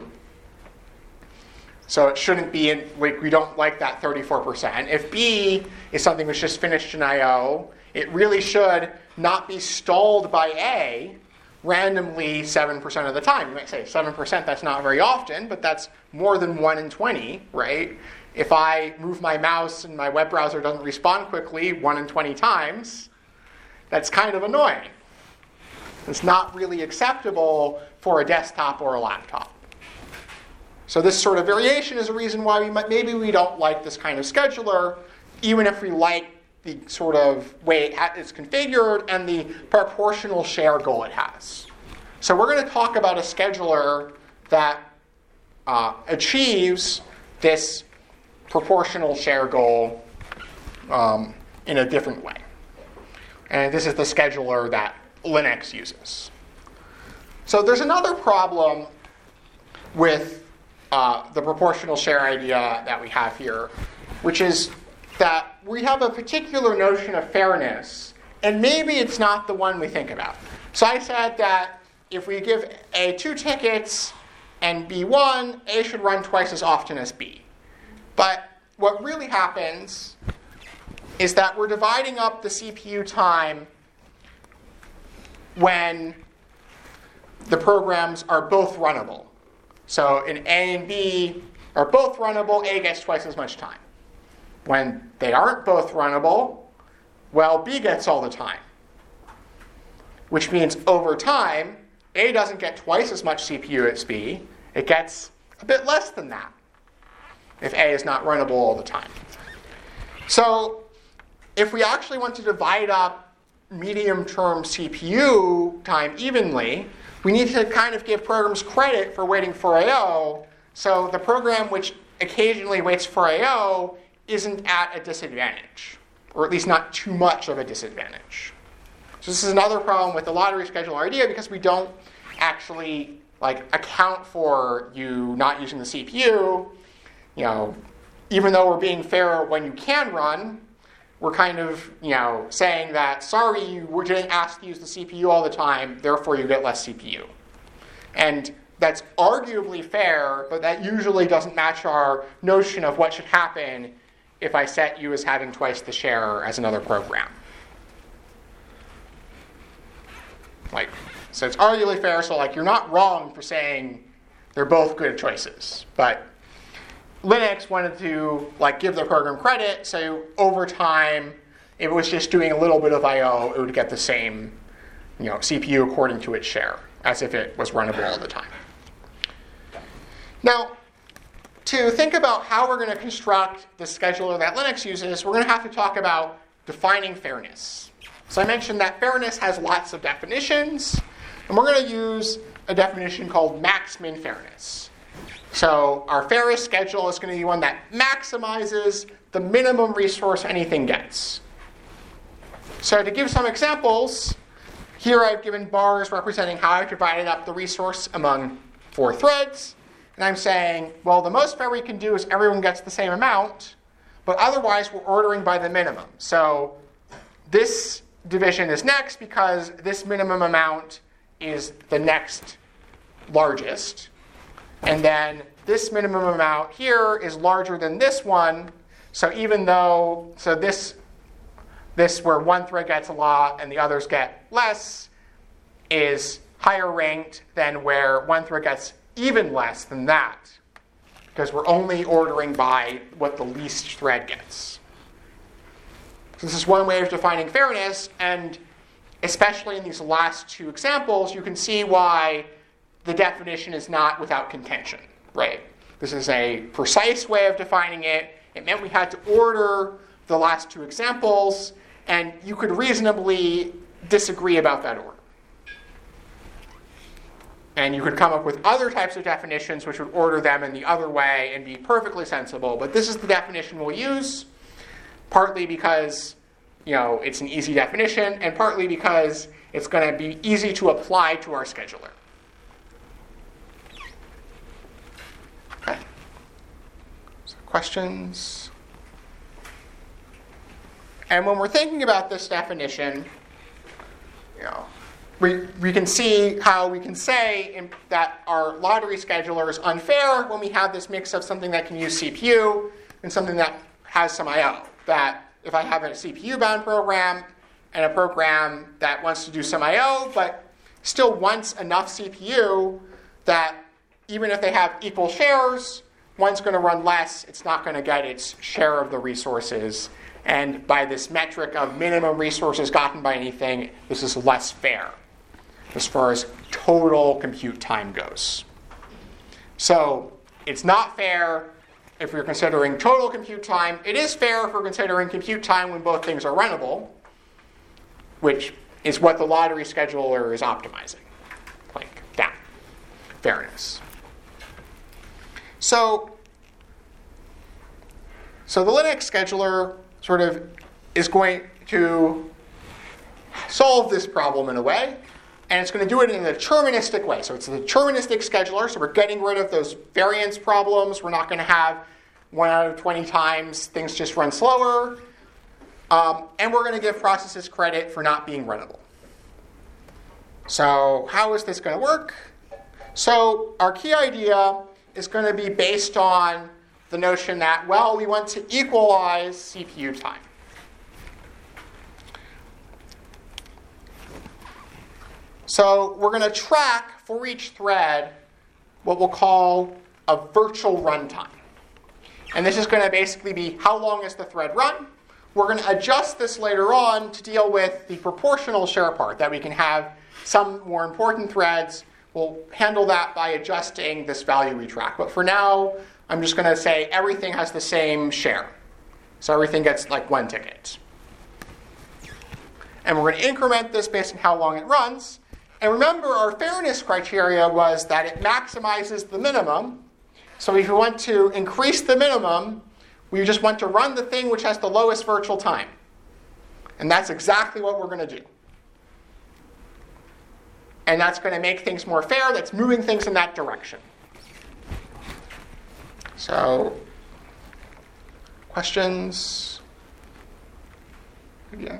so it shouldn't be in, like, we don't like that thirty-four percent. If B is something which just finished an I O, it really should not be stalled by A randomly seven percent of the time. You might say seven percent, that's not very often, but that's more than one in twenty, right? If I move my mouse and my web browser doesn't respond quickly one in twenty times, that's kind of annoying. It's not really acceptable for a desktop or a laptop. So this sort of variation is a reason why we might, maybe we don't like this kind of scheduler, even if we like the sort of way it ha- is configured and the proportional share goal it has. So we're going to talk about a scheduler that uh, achieves this proportional share goal um, in a different way. And this is the scheduler that Linux uses. So there's another problem with uh, the proportional share idea that we have here, which is that we have a particular notion of fairness, and maybe it's not the one we think about. So I said that if we give A two tickets and B one, A should run twice as often as B. But what really happens is that we're dividing up the C P U time when the programs are both runnable. So in A and B are both runnable, A gets twice as much time. When they aren't both runnable, well, B gets all the time. Which means over time, A doesn't get twice as much C P U as B. It gets a bit less than that if A is not runnable all the time. So if we actually want to divide up medium-term C P U time evenly, we need to kind of give programs credit for waiting for I O, so the program which occasionally waits for I O isn't at a disadvantage, or at least not too much of a disadvantage. So this is another problem with the lottery scheduler idea, because we don't actually like account for you not using the C P U. You know, even though we're being fair when you can run, we're kind of, you know, saying that, sorry, you were getting asked to use the C P U all the time, therefore you get less C P U. And that's arguably fair, but that usually doesn't match our notion of what should happen if I set you as having twice the share as another program. Like, so it's arguably fair, so like you're not wrong for saying they're both good choices, but Linux wanted to like give the program credit, so over time, if it was just doing a little bit of I O, it would get the same, you know, C P U according to its share, as if it was runnable all the time. Now, to think about how we're going to construct the scheduler that Linux uses, we're going to have to talk about defining fairness. So I mentioned that fairness has lots of definitions, and we're going to use a definition called max-min fairness. So our fairest schedule is going to be one that maximizes the minimum resource anything gets. So to give some examples, here I've given bars representing how I've divided up the resource among four threads. And I'm saying, well, the most fair we can do is everyone gets the same amount, but otherwise we're ordering by the minimum. So this division is next because this minimum amount is the next largest. And then this minimum amount here is larger than this one. So even though, so this, this where one thread gets a lot and the others get less is higher ranked than where one thread gets even less than that, because we're only ordering by what the least thread gets. So this is one way of defining fairness, and especially in these last two examples, you can see why the definition is not without contention, right? This is a precise way of defining it. It meant we had to order the last two examples, and you could reasonably disagree about that order. And you could come up with other types of definitions which would order them in the other way and be perfectly sensible. But this is the definition we'll use, partly because, you know, it's an easy definition, and partly because it's going to be easy to apply to our scheduler. Okay. So questions? And when we're thinking about this definition, you know, we, we can see how we can say in, that our lottery scheduler is unfair when we have this mix of something that can use C P U and something that has some I O. That if I have a C P U-bound program and a program that wants to do some I O, but still wants enough C P U that even if they have equal shares, one's going to run less, it's not going to get its share of the resources. And by this metric of minimum resources gotten by anything, this is less fair as far as total compute time goes. So it's not fair if we're considering total compute time. It is fair if we're considering compute time when both things are runnable, which is what the lottery scheduler is optimizing. Like that. Fairness. So, so the Linux scheduler sort of is going to solve this problem in a way, and it's going to do it in a deterministic way. So it's a deterministic scheduler, so we're getting rid of those variance problems. We're not going to have one out of twenty times things just run slower. Um, and we're going to give processes credit for not being runnable. So how is this going to work? So our key idea is going to be based on the notion that, well, we want to equalize C P U time. So we're going to track for each thread what we'll call a virtual runtime. And this is going to basically be how long is the thread run. We're going to adjust this later on to deal with the proportional share part, that we can have some more important threads. We'll handle that by adjusting this value we track. But for now, I'm just going to say everything has the same share. So everything gets like one ticket. And we're going to increment this based on how long it runs. And remember, our fairness criteria was that it maximizes the minimum. So if we want to increase the minimum, we just want to run the thing which has the lowest virtual time. And that's exactly what we're going to do. And that's going to make things more fair. That's moving things in that direction. So, questions? Yeah.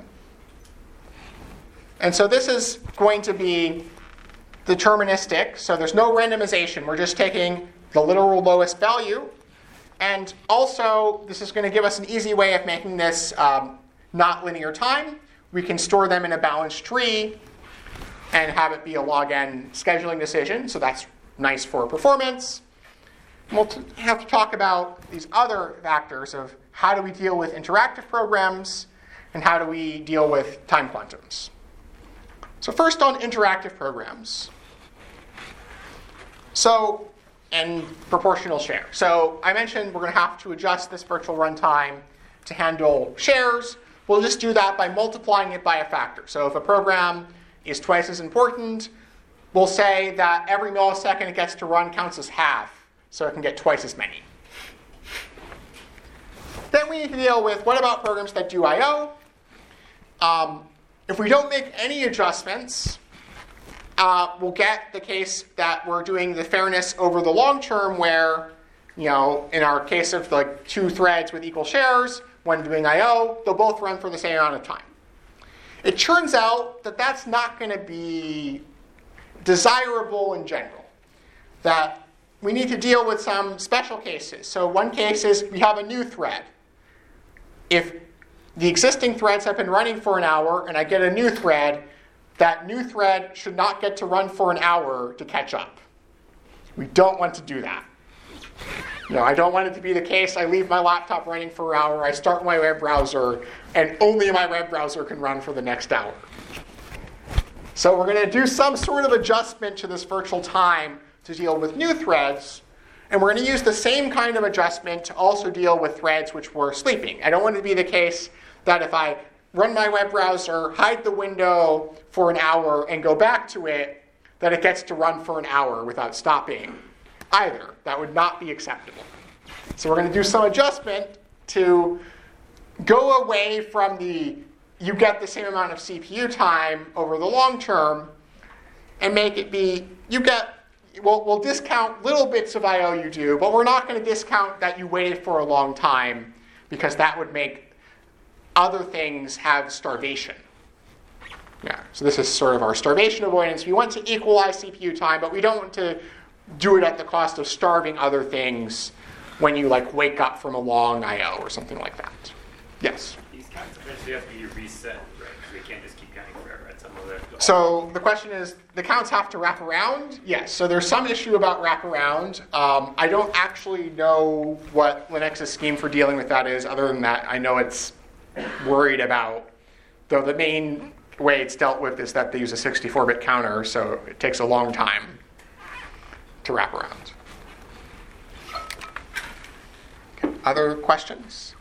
And so this is going to be deterministic. So there's no randomization. We're just taking the literal lowest value. And also, this is going to give us an easy way of making this um, not linear time. We can store them in a balanced tree and have it be a log n scheduling decision. So that's nice for performance. We'll t- have to talk about these other factors of how do we deal with interactive programs and how do we deal with time quantums. So first on interactive programs. So, and proportional share. So I mentioned we're going to have to adjust this virtual runtime to handle shares. We'll just do that by multiplying it by a factor. So if a program is twice as important, we'll say that every millisecond it gets to run counts as half, so it can get twice as many. Then we need to deal with, what about programs that do I O? Um, if we don't make any adjustments, uh, we'll get the case that we're doing the fairness over the long term where, you know, in our case of like two threads with equal shares, one doing I O, they'll both run for the same amount of time. It turns out that that's not going to be desirable in general. That we need to deal with some special cases. So one case is we have a new thread. If the existing threads have been running for an hour and I get a new thread, that new thread should not get to run for an hour to catch up. We don't want to do that. You know, I don't want it to be the case I leave my laptop running for an hour, I start my web browser, and only my web browser can run for the next hour. So we're going to do some sort of adjustment to this virtual time to deal with new threads. And we're going to use the same kind of adjustment to also deal with threads which were sleeping. I don't want it to be the case that if I run my web browser, hide the window for an hour, and go back to it, that it gets to run for an hour without stopping either. That would not be acceptable. So we're going to do some adjustment to go away from the you get the same amount of C P U time over the long term and make it be you get, we'll, we'll discount little bits of I O you do, but we're not going to discount that you waited for a long time because that would make other things have starvation. Yeah, so this is sort of our starvation avoidance. We want to equalize C P U time, but we don't want to do it at the cost of starving other things when you like wake up from a long I O or something like that. Yes? These counts eventually have to be reset, right? Because they can't just keep counting forever at some other. So the question is, the counts have to wrap around? Yes, so there's some issue about wraparound. Um, I don't actually know what Linux's scheme for dealing with that is. Other than that, I know it's worried about, though the main way it's dealt with is that they use a sixty-four bit counter, so it takes a long time to wrap around. Okay. Other questions?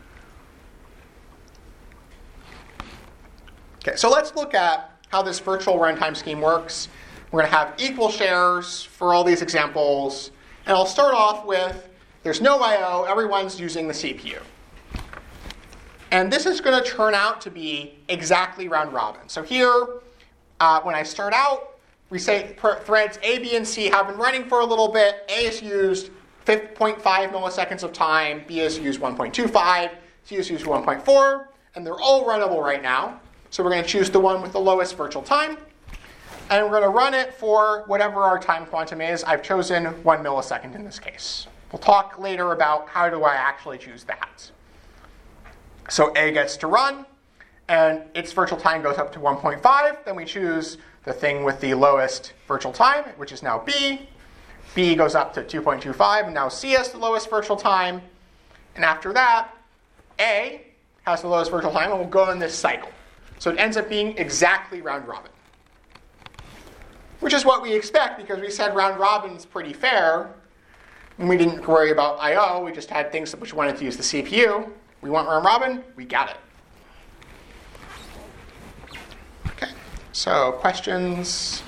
Okay, so let's look at how this virtual runtime scheme works. We're going to have equal shares for all these examples, and I'll start off with there's no I O, everyone's using the C P U. And this is going to turn out to be exactly round robin. So here, uh, when I start out, we say threads A, B, and C have been running for a little bit. A is used zero point five milliseconds of time, B is used one point two five, C is used one point four, and they're all runnable right now. So we're going to choose the one with the lowest virtual time, and we're going to run it for whatever our time quantum is. I've chosen one millisecond in this case. We'll talk later about how do I actually choose that. So A gets to run, and its virtual time goes up to one point five. Then we choose the thing with the lowest virtual time, which is now B. B goes up to two point two five, and now C has the lowest virtual time. And after that, A has the lowest virtual time, and we'll go in this cycle. So it ends up being exactly round robin, which is what we expect because we said round robin is pretty fair. And we didn't worry about I O. We just had things which wanted to use the C P U. We want round robin. We got it. Okay. So questions?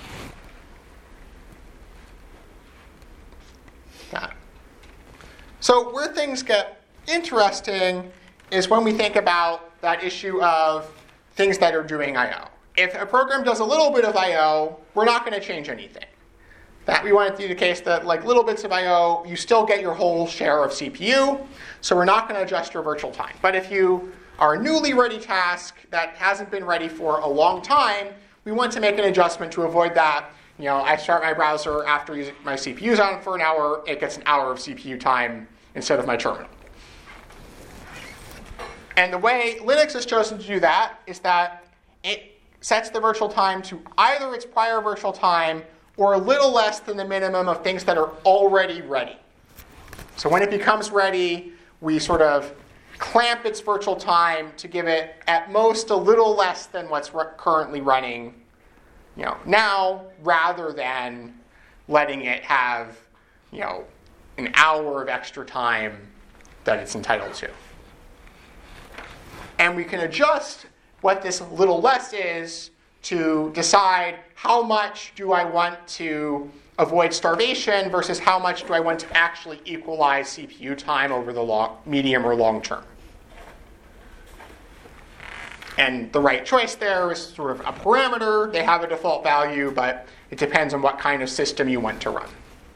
Got it. So where things get interesting is when we think about that issue of things that are doing I O. If a program does a little bit of I O, we're not going to change anything. That we want it to be the case that like little bits of I O, you still get your whole share of C P U, so we're not going to adjust your virtual time. But if you are a newly ready task that hasn't been ready for a long time, we want to make an adjustment to avoid that. You know, I start my browser after using my C P U's on for an hour, it gets an hour of C P U time instead of my terminal. And the way Linux has chosen to do that is that it sets the virtual time to either its prior virtual time or a little less than the minimum of things that are already ready. So when it becomes ready, we sort of clamp its virtual time to give it at most a little less than what's re- currently running, you know, now, rather than letting it have, you know, an hour of extra time that it's entitled to. And we can adjust what this little less is to decide how much do I want to avoid starvation versus how much do I want to actually equalize C P U time over the long, medium or long term. And the right choice there is sort of a parameter. They have a default value, but it depends on what kind of system you want to run.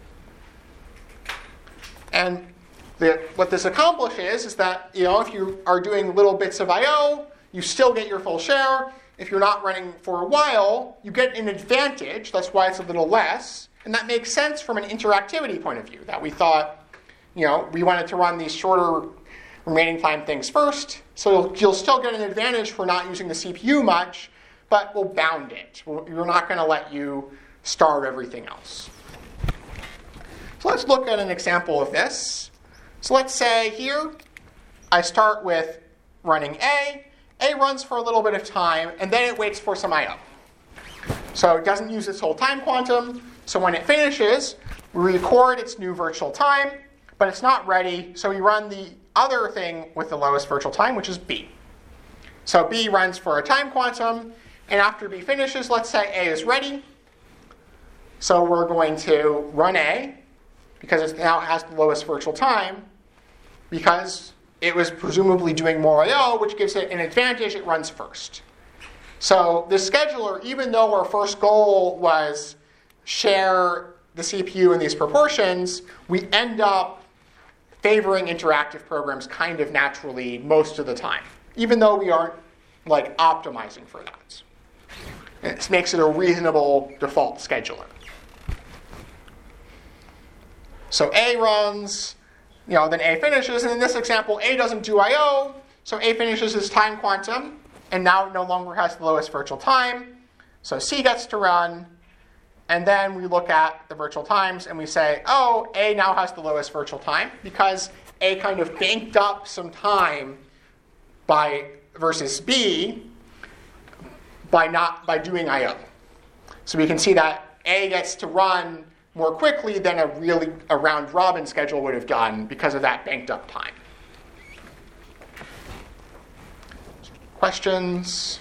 And the, what this accomplishes is that, you know, if you are doing little bits of I O, you still get your full share. If you're not running for a while, you get an advantage. That's why it's a little less. And that makes sense from an interactivity point of view, that we thought, you know, we wanted to run these shorter remaining time things first. So you'll, you'll still get an advantage for not using the C P U much, but we'll bound it. We're not going to let you starve everything else. So let's look at an example of this. So let's say here, I start with running A. A runs for a little bit of time, and then it waits for some I O. So it doesn't use its whole time quantum. So when it finishes, we record its new virtual time, but it's not ready. So we run the other thing with the lowest virtual time, which is B. So B runs for a time quantum, and after B finishes, let's say A is ready. So we're going to run A, because it now has the lowest virtual time, because it was presumably doing more I O, which gives it an advantage. It runs first. So the scheduler, even though our first goal was share the C P U in these proportions, we end up favoring interactive programs kind of naturally most of the time, even though we aren't like optimizing for that. This makes it a reasonable default scheduler. So A runs, you know, then A finishes, and in this example, A doesn't do I O, so A finishes its time quantum, and now it no longer has the lowest virtual time. So C gets to run, and then we look at the virtual times and we say, oh, A now has the lowest virtual time because A kind of banked up some time by versus B by not by doing I O. So we can see that A gets to run more quickly than a really a round robin schedule would have done because of that banked up time. Questions?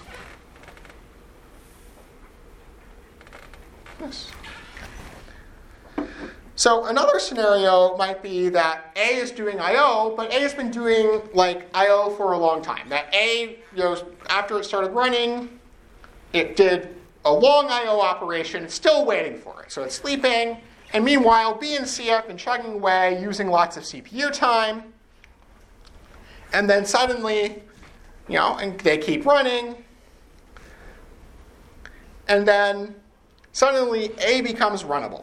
Yes. So another scenario might be that A is doing I O, but A has been doing like I O for a long time. That A, you know, after it started running, it did a long I O operation. It's still waiting for it, so it's sleeping. And meanwhile, B and C have been chugging away, using lots of C P U time. And then suddenly, you know, and they keep running. And then suddenly A becomes runnable.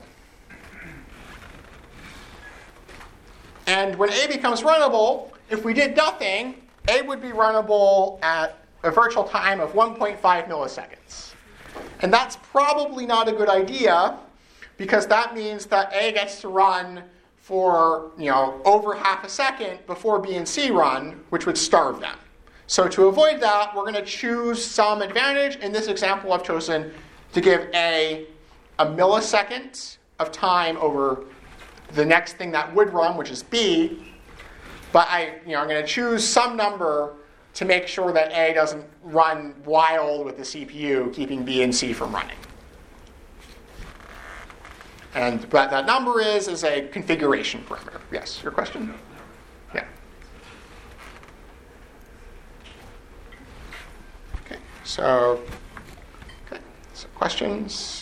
And when A becomes runnable, if we did nothing, A would be runnable at a virtual time of one point five milliseconds. And that's probably not a good idea, because that means that A gets to run for, you know, over half a second before B and C run, which would starve them. So to avoid that, we're going to choose some advantage. In this example, I've chosen to give A a millisecond of time over the next thing that would run, which is B. But I, you know, I'm going to choose some number to make sure that A doesn't run wild with the C P U, keeping B and C from running. And what that number is, is a configuration parameter. Yes, your question? Yeah. Okay, so, okay, so questions?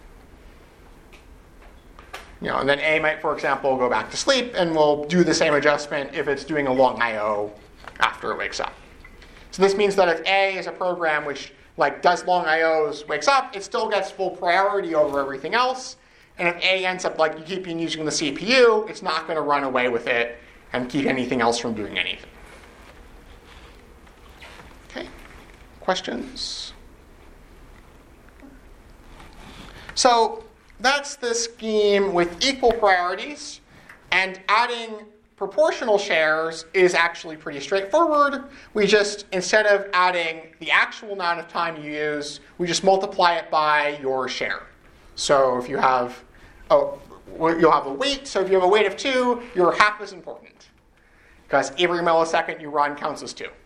You know, and then A might, for example, go back to sleep, and we'll do the same adjustment if it's doing a long I O after it wakes up. So this means that if A is a program which like does long I Os, wakes up, it still gets full priority over everything else. And if A ends up like keeping using the C P U, it's not going to run away with it and keep anything else from doing anything. Okay, questions? So that's the scheme with equal priorities, and adding proportional shares is actually pretty straightforward. We just, instead of adding the actual amount of time you use, we just multiply it by your share. So if you have, oh, you'll have a weight. So if you have a weight of two, your half is important, because every millisecond you run counts as two.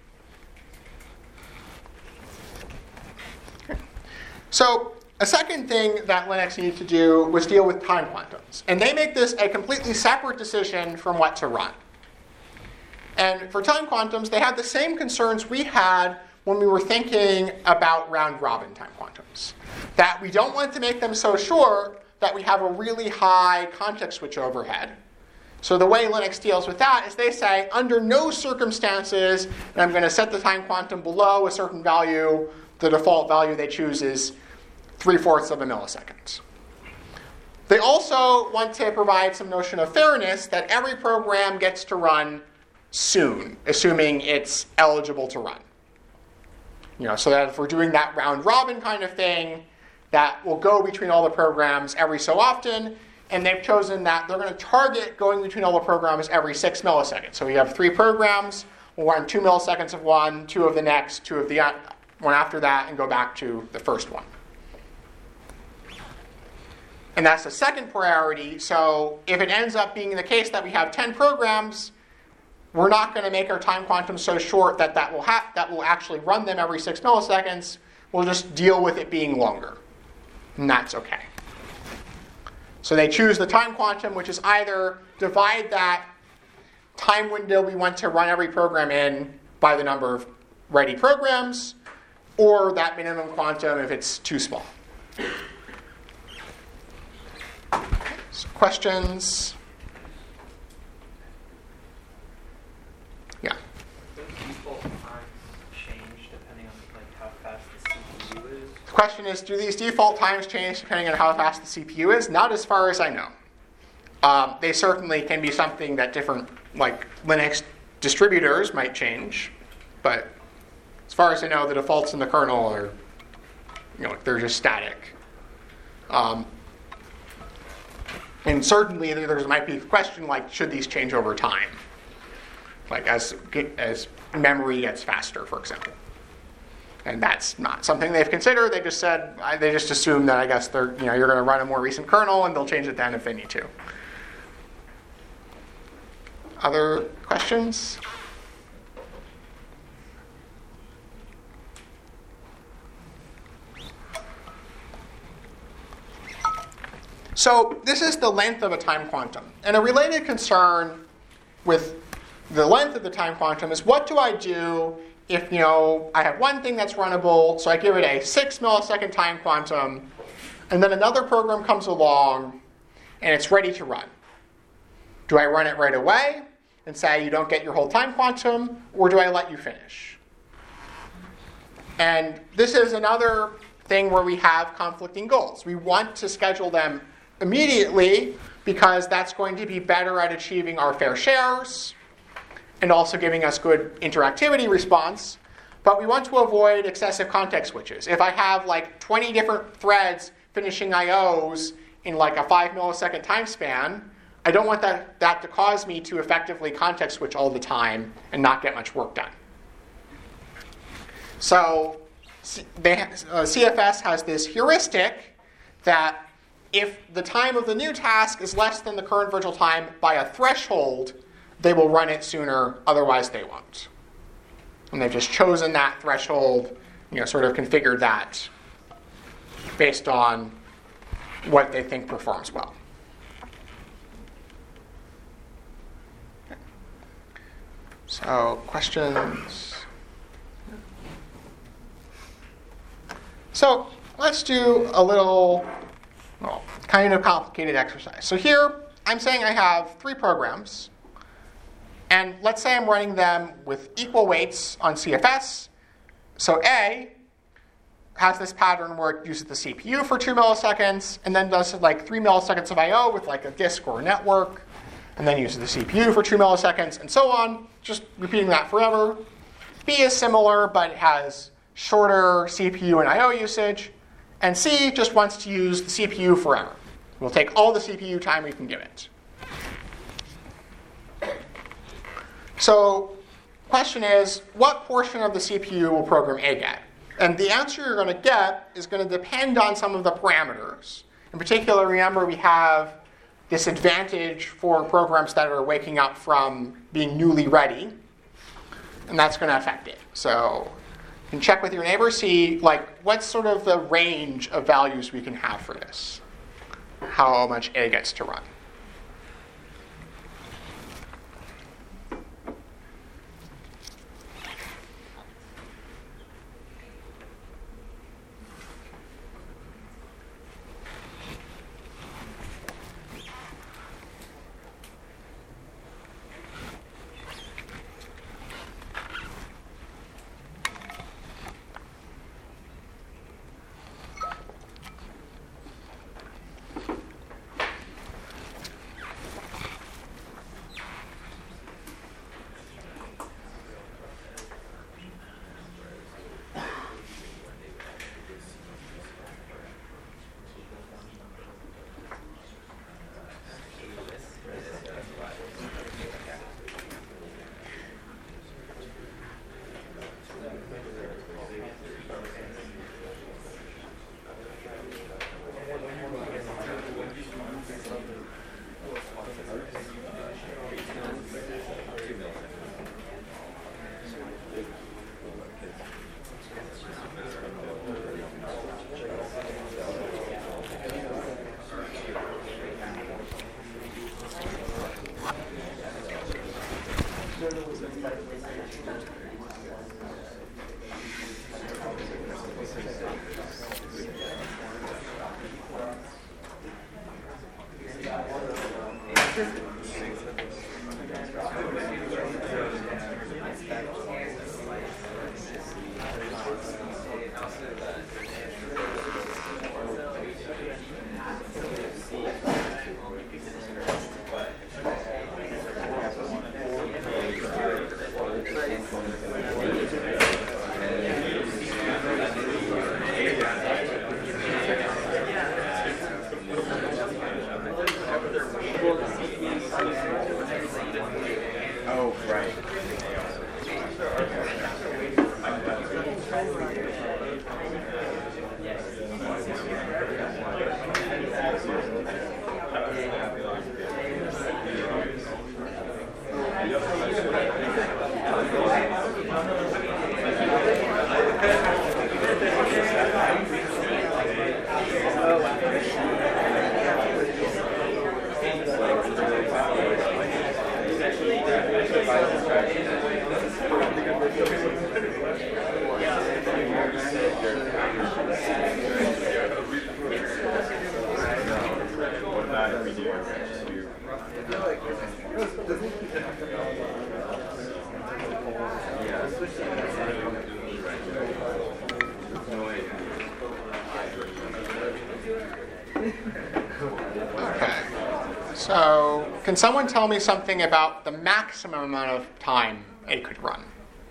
Okay. So a second thing that Linux needed to do was deal with time quantums. And they make this a completely separate decision from what to run. And for time quantums, they had the same concerns we had when we were thinking about round-robin time quantums. That we don't want to make them so short that we have a really high context switch overhead. So the way Linux deals with that is they say, under no circumstances, and I'm going to set the time quantum below a certain value, the default value they choose is three-fourths of a millisecond. They also want to provide some notion of fairness, that every program gets to run soon, assuming it's eligible to run. You know, so that if we're doing that round-robin kind of thing, that will go between all the programs every so often, and they've chosen that they're going to target going between all the programs every six milliseconds. So we have three programs, we'll run two milliseconds of one, two of the next, two of the one after that, and go back to the first one. And that's the second priority. So if it ends up being the case that we have ten programs, we're not going to make our time quantum so short that that will, ha- that will actually run them every six milliseconds. We'll just deal with it being longer. And that's okay. So they choose the time quantum, which is either divide that time window we want to run every program in by the number of ready programs, or that minimum quantum if it's too small. So questions? Yeah. Do default times change depending on like how fast the C P U is? The question is, do these default times change depending on how fast the C P U is? Not as far as I know. Um, they certainly can be something that different, like Linux distributors might change, but as far as I know, the defaults in the kernel are, you know, they're just static. Um, and certainly there there might be a question like, should these change over time? Like as as memory gets faster, for example. And that's not something they've considered. They just said, they just assume that I guess they're, you know, you're going to run a more recent kernel and they'll change it then if they need to. Other questions? So this is the length of a time quantum. And a related concern with the length of the time quantum is, what do I do if, you know, I have one thing that's runnable, so I give it a six millisecond time quantum, and then another program comes along and it's ready to run. Do I run it right away and say you don't get your whole time quantum, or do I let you finish? And this is another thing where we have conflicting goals. We want to schedule them immediately because that's going to be better at achieving our fair shares and also giving us good interactivity response. But we want to avoid excessive context switches. If I have like twenty different threads finishing I Os in like a five millisecond time span, I don't want that, that to cause me to effectively context switch all the time and not get much work done. So they, uh, C F S has this heuristic that if the time of the new task is less than the current virtual time by a threshold, they will run it sooner, otherwise they won't. And they've just chosen that threshold, you know, sort of configured that based on what they think performs well. So, questions? So, let's do a little, well, kind of complicated exercise. So here, I'm saying I have three programs. And let's say I'm running them with equal weights on C F S. So A has this pattern where it uses the C P U for two milliseconds, and then does like three milliseconds of I O with like a disk or a network, and then uses the C P U for two milliseconds, and so on, just repeating that forever. B is similar, but it has shorter C P U and I O usage. And C just wants to use the C P U forever. We'll take all the C P U time we can give it. So, question is, what portion of the C P U will program A get? And the answer you're going to get is going to depend on some of the parameters. In particular, remember we have this advantage for programs that are waking up from being newly ready, and that's going to affect it. So you can check with your neighbor, see like what's sort of the range of values we can have for this, how much A gets to run. Oh, right. What about if we do two? Okay. So, can someone tell me something about the maximum amount of time A could run?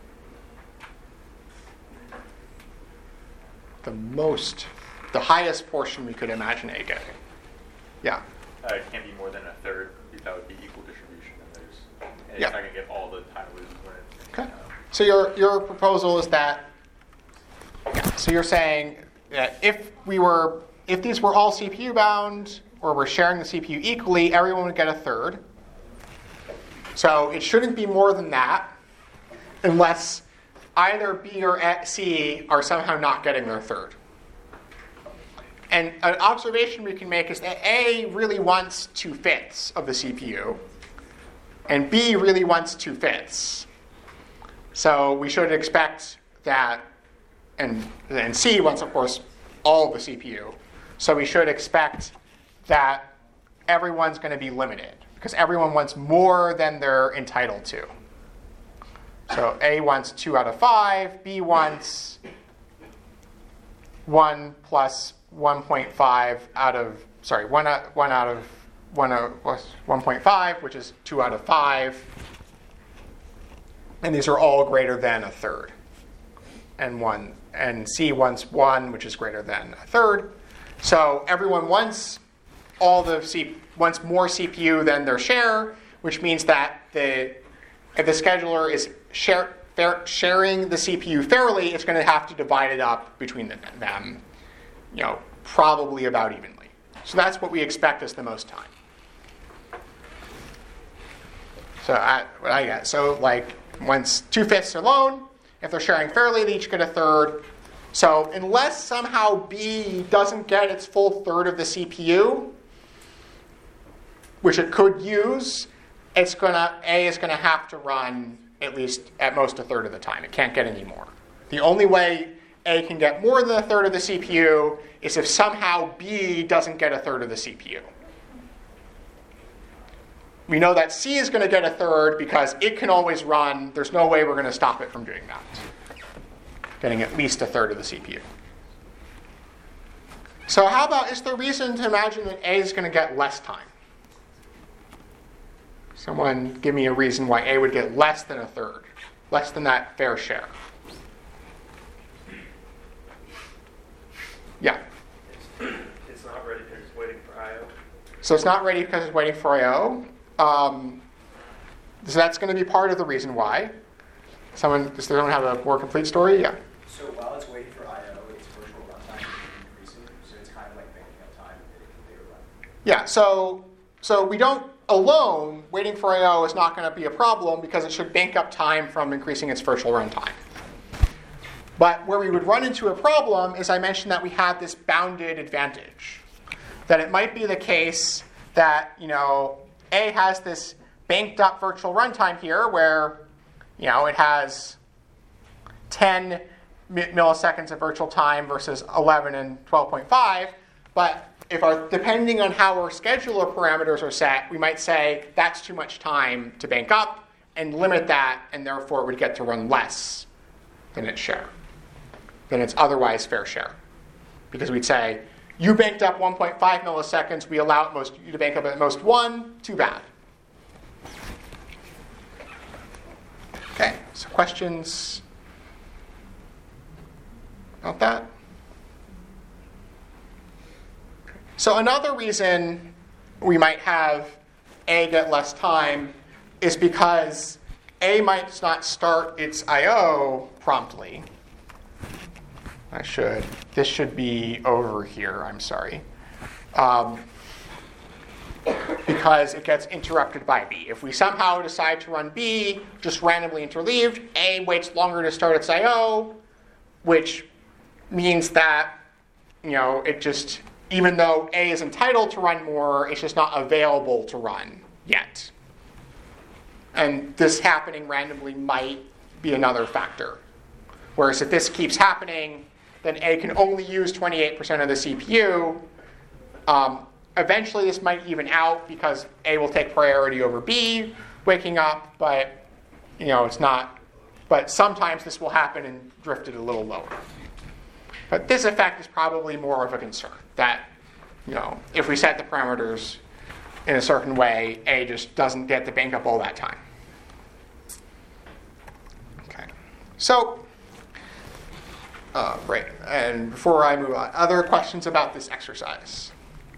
The most, the highest portion we could imagine A getting. Yeah. Uh, it can't be more than a third. That would be equal distribution. And there's, and Yeah. it's not going to get all the time losers when it. Okay. So your your proposal is that. Yeah, so you're saying that if we were, if these were all C P U bound, or we're sharing the C P U equally, everyone would get a third. So it shouldn't be more than that, unless either B or C are somehow not getting their third. And an observation we can make is that A really wants two-fifths of the C P U, and B really wants two-fifths. So we should expect that, and, and C wants, of course, all of the C P U. So we should expect that everyone's going to be limited, because everyone wants more than they're entitled to. So A wants two out of five, B wants one plus one point five out of, sorry, one out, one out of, one out, one point five, which is two out of five. And these are all greater than a third. And one, and C wants one, which is greater than a third. So everyone wants all the C, wants more C P U than their share, which means that the if the scheduler is share, fair, sharing the C P U fairly, it's going to have to divide it up between the, them, you know, probably about evenly. So that's what we expect as the most time. So I, what I get, so like once two-fifths alone, if they're sharing fairly, they each get a third. So unless somehow B doesn't get its full third of the C P U, which it could use, it's gonna A is gonna have to run at least at most a third of the time. It can't get any more. The only way A can get more than a third of the C P U is if somehow B doesn't get a third of the C P U. We know that C is going to get a third because it can always run. There's no way we're going to stop it from doing that. Getting at least a third of the C P U. So how about, is there reason to imagine that A is going to get less time? Someone give me a reason why A would get less than a third, less than that fair share. Yeah? It's not ready because it's waiting for I O. So it's not ready because it's waiting for I O. Um, so that's going to be part of the reason why. Someone, does anyone have a more complete story? Yeah. So while it's waiting for I O, its virtual runtime is increasing, so it's kind of like banking up time that it can later run. Yeah, so so we don't, alone, waiting for I O is not going to be a problem because it should bank up time from increasing its virtual runtime. But where we would run into a problem is I mentioned that we had this bounded advantage. That it might be the case that, you know, A has this banked up virtual runtime here where, You know, it has ten milliseconds of virtual time versus eleven and twelve point five, but if our, depending on how our scheduler parameters are set, we might say that's too much time to bank up and limit that, and therefore it would get to run less than its share, than its otherwise fair share. Because we'd say, you banked up one point five milliseconds, we allow at most, you to bank up at most one, too bad. Okay, so questions about that? So another reason we might have A get less time is because A might not start its I O promptly. I should. This should be over here, I'm sorry. Um, because it gets interrupted by B. If we somehow decide to run B, just randomly interleaved, A waits longer to start its I O, which means that, you know, it just, even though A is entitled to run more, it's just not available to run yet. And this happening randomly might be another factor. Whereas if this keeps happening, then A can only use twenty-eight percent of the C P U. Um, eventually this might even out because A will take priority over B waking up, but you know, it's not, but sometimes this will happen and drift it a little lower. But this effect is probably more of a concern, that, you know, if we set the parameters in a certain way, A just doesn't get to bank up all that time. Okay, so, uh, right, and before I move on, other questions about this exercise?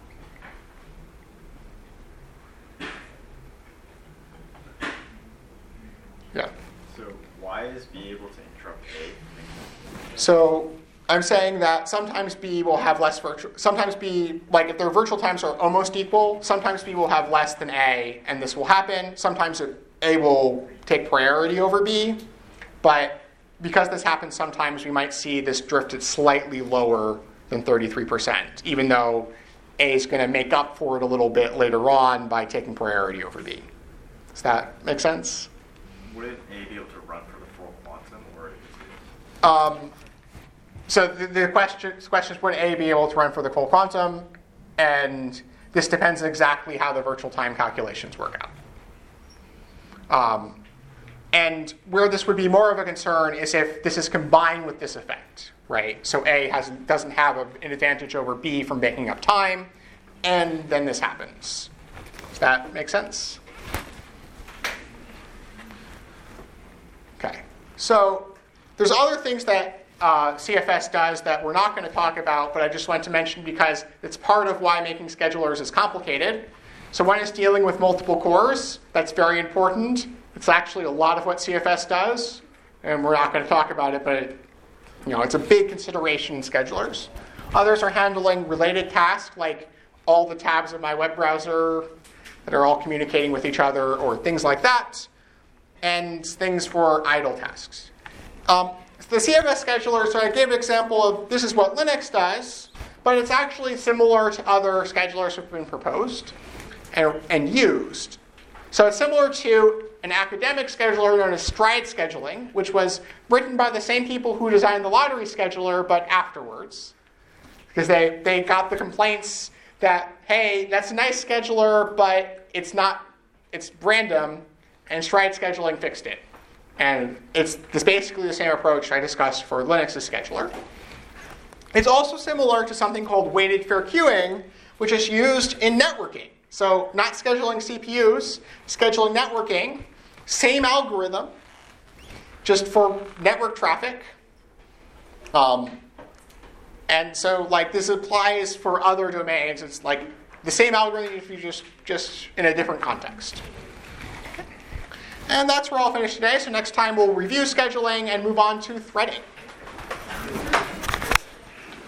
Yeah. So why is B able to interrupt A? So I'm saying that sometimes B will have less virtual, sometimes B, like if their virtual times are almost equal, sometimes B will have less than A, and this will happen. Sometimes A will take priority over B, but because this happens sometimes, we might see this drifted slightly lower than thirty-three percent, even though A is going to make up for it a little bit later on by taking priority over B. Does that make sense? Wouldn't A be able to run for the full quantum, or? Um, so the, the question, the question is, would A be able to run for the full quantum? And this depends on exactly how the virtual time calculations work out. Um, and where this would be more of a concern is if this is combined with this effect, right? So A has, doesn't have a, an advantage over B from making up time, and then this happens. Does that make sense? Okay, so there's other things that uh, C F S does that we're not going to talk about, but I just want to mention because it's part of why making schedulers is complicated. So one is dealing with multiple cores. That's very important. It's actually a lot of what C F S does, and we're not going to talk about it, but it, you know, it's a big consideration in schedulers. Others are handling related tasks, like all the tabs of my web browser that are all communicating with each other, or things like that, and things for idle tasks. Um, the C F S scheduler, so I gave an example of this is what Linux does, but it's actually similar to other schedulers that have been proposed and, and used. So it's similar to an academic scheduler known as Stride Scheduling, which was written by the same people who designed the lottery scheduler, but afterwards. Because they, they got the complaints that, hey, that's a nice scheduler, but it's not, it's random, and Stride Scheduling fixed it. And it's, it's basically the same approach I discussed for Linux's scheduler. It's also similar to something called weighted fair queuing, which is used in networking. So not scheduling C P Us, scheduling networking, same algorithm, just for network traffic. Um, and so like this applies for other domains. It's like the same algorithm if you just, just in a different context. And that's where I'll finish today. So next time we'll review scheduling and move on to threading.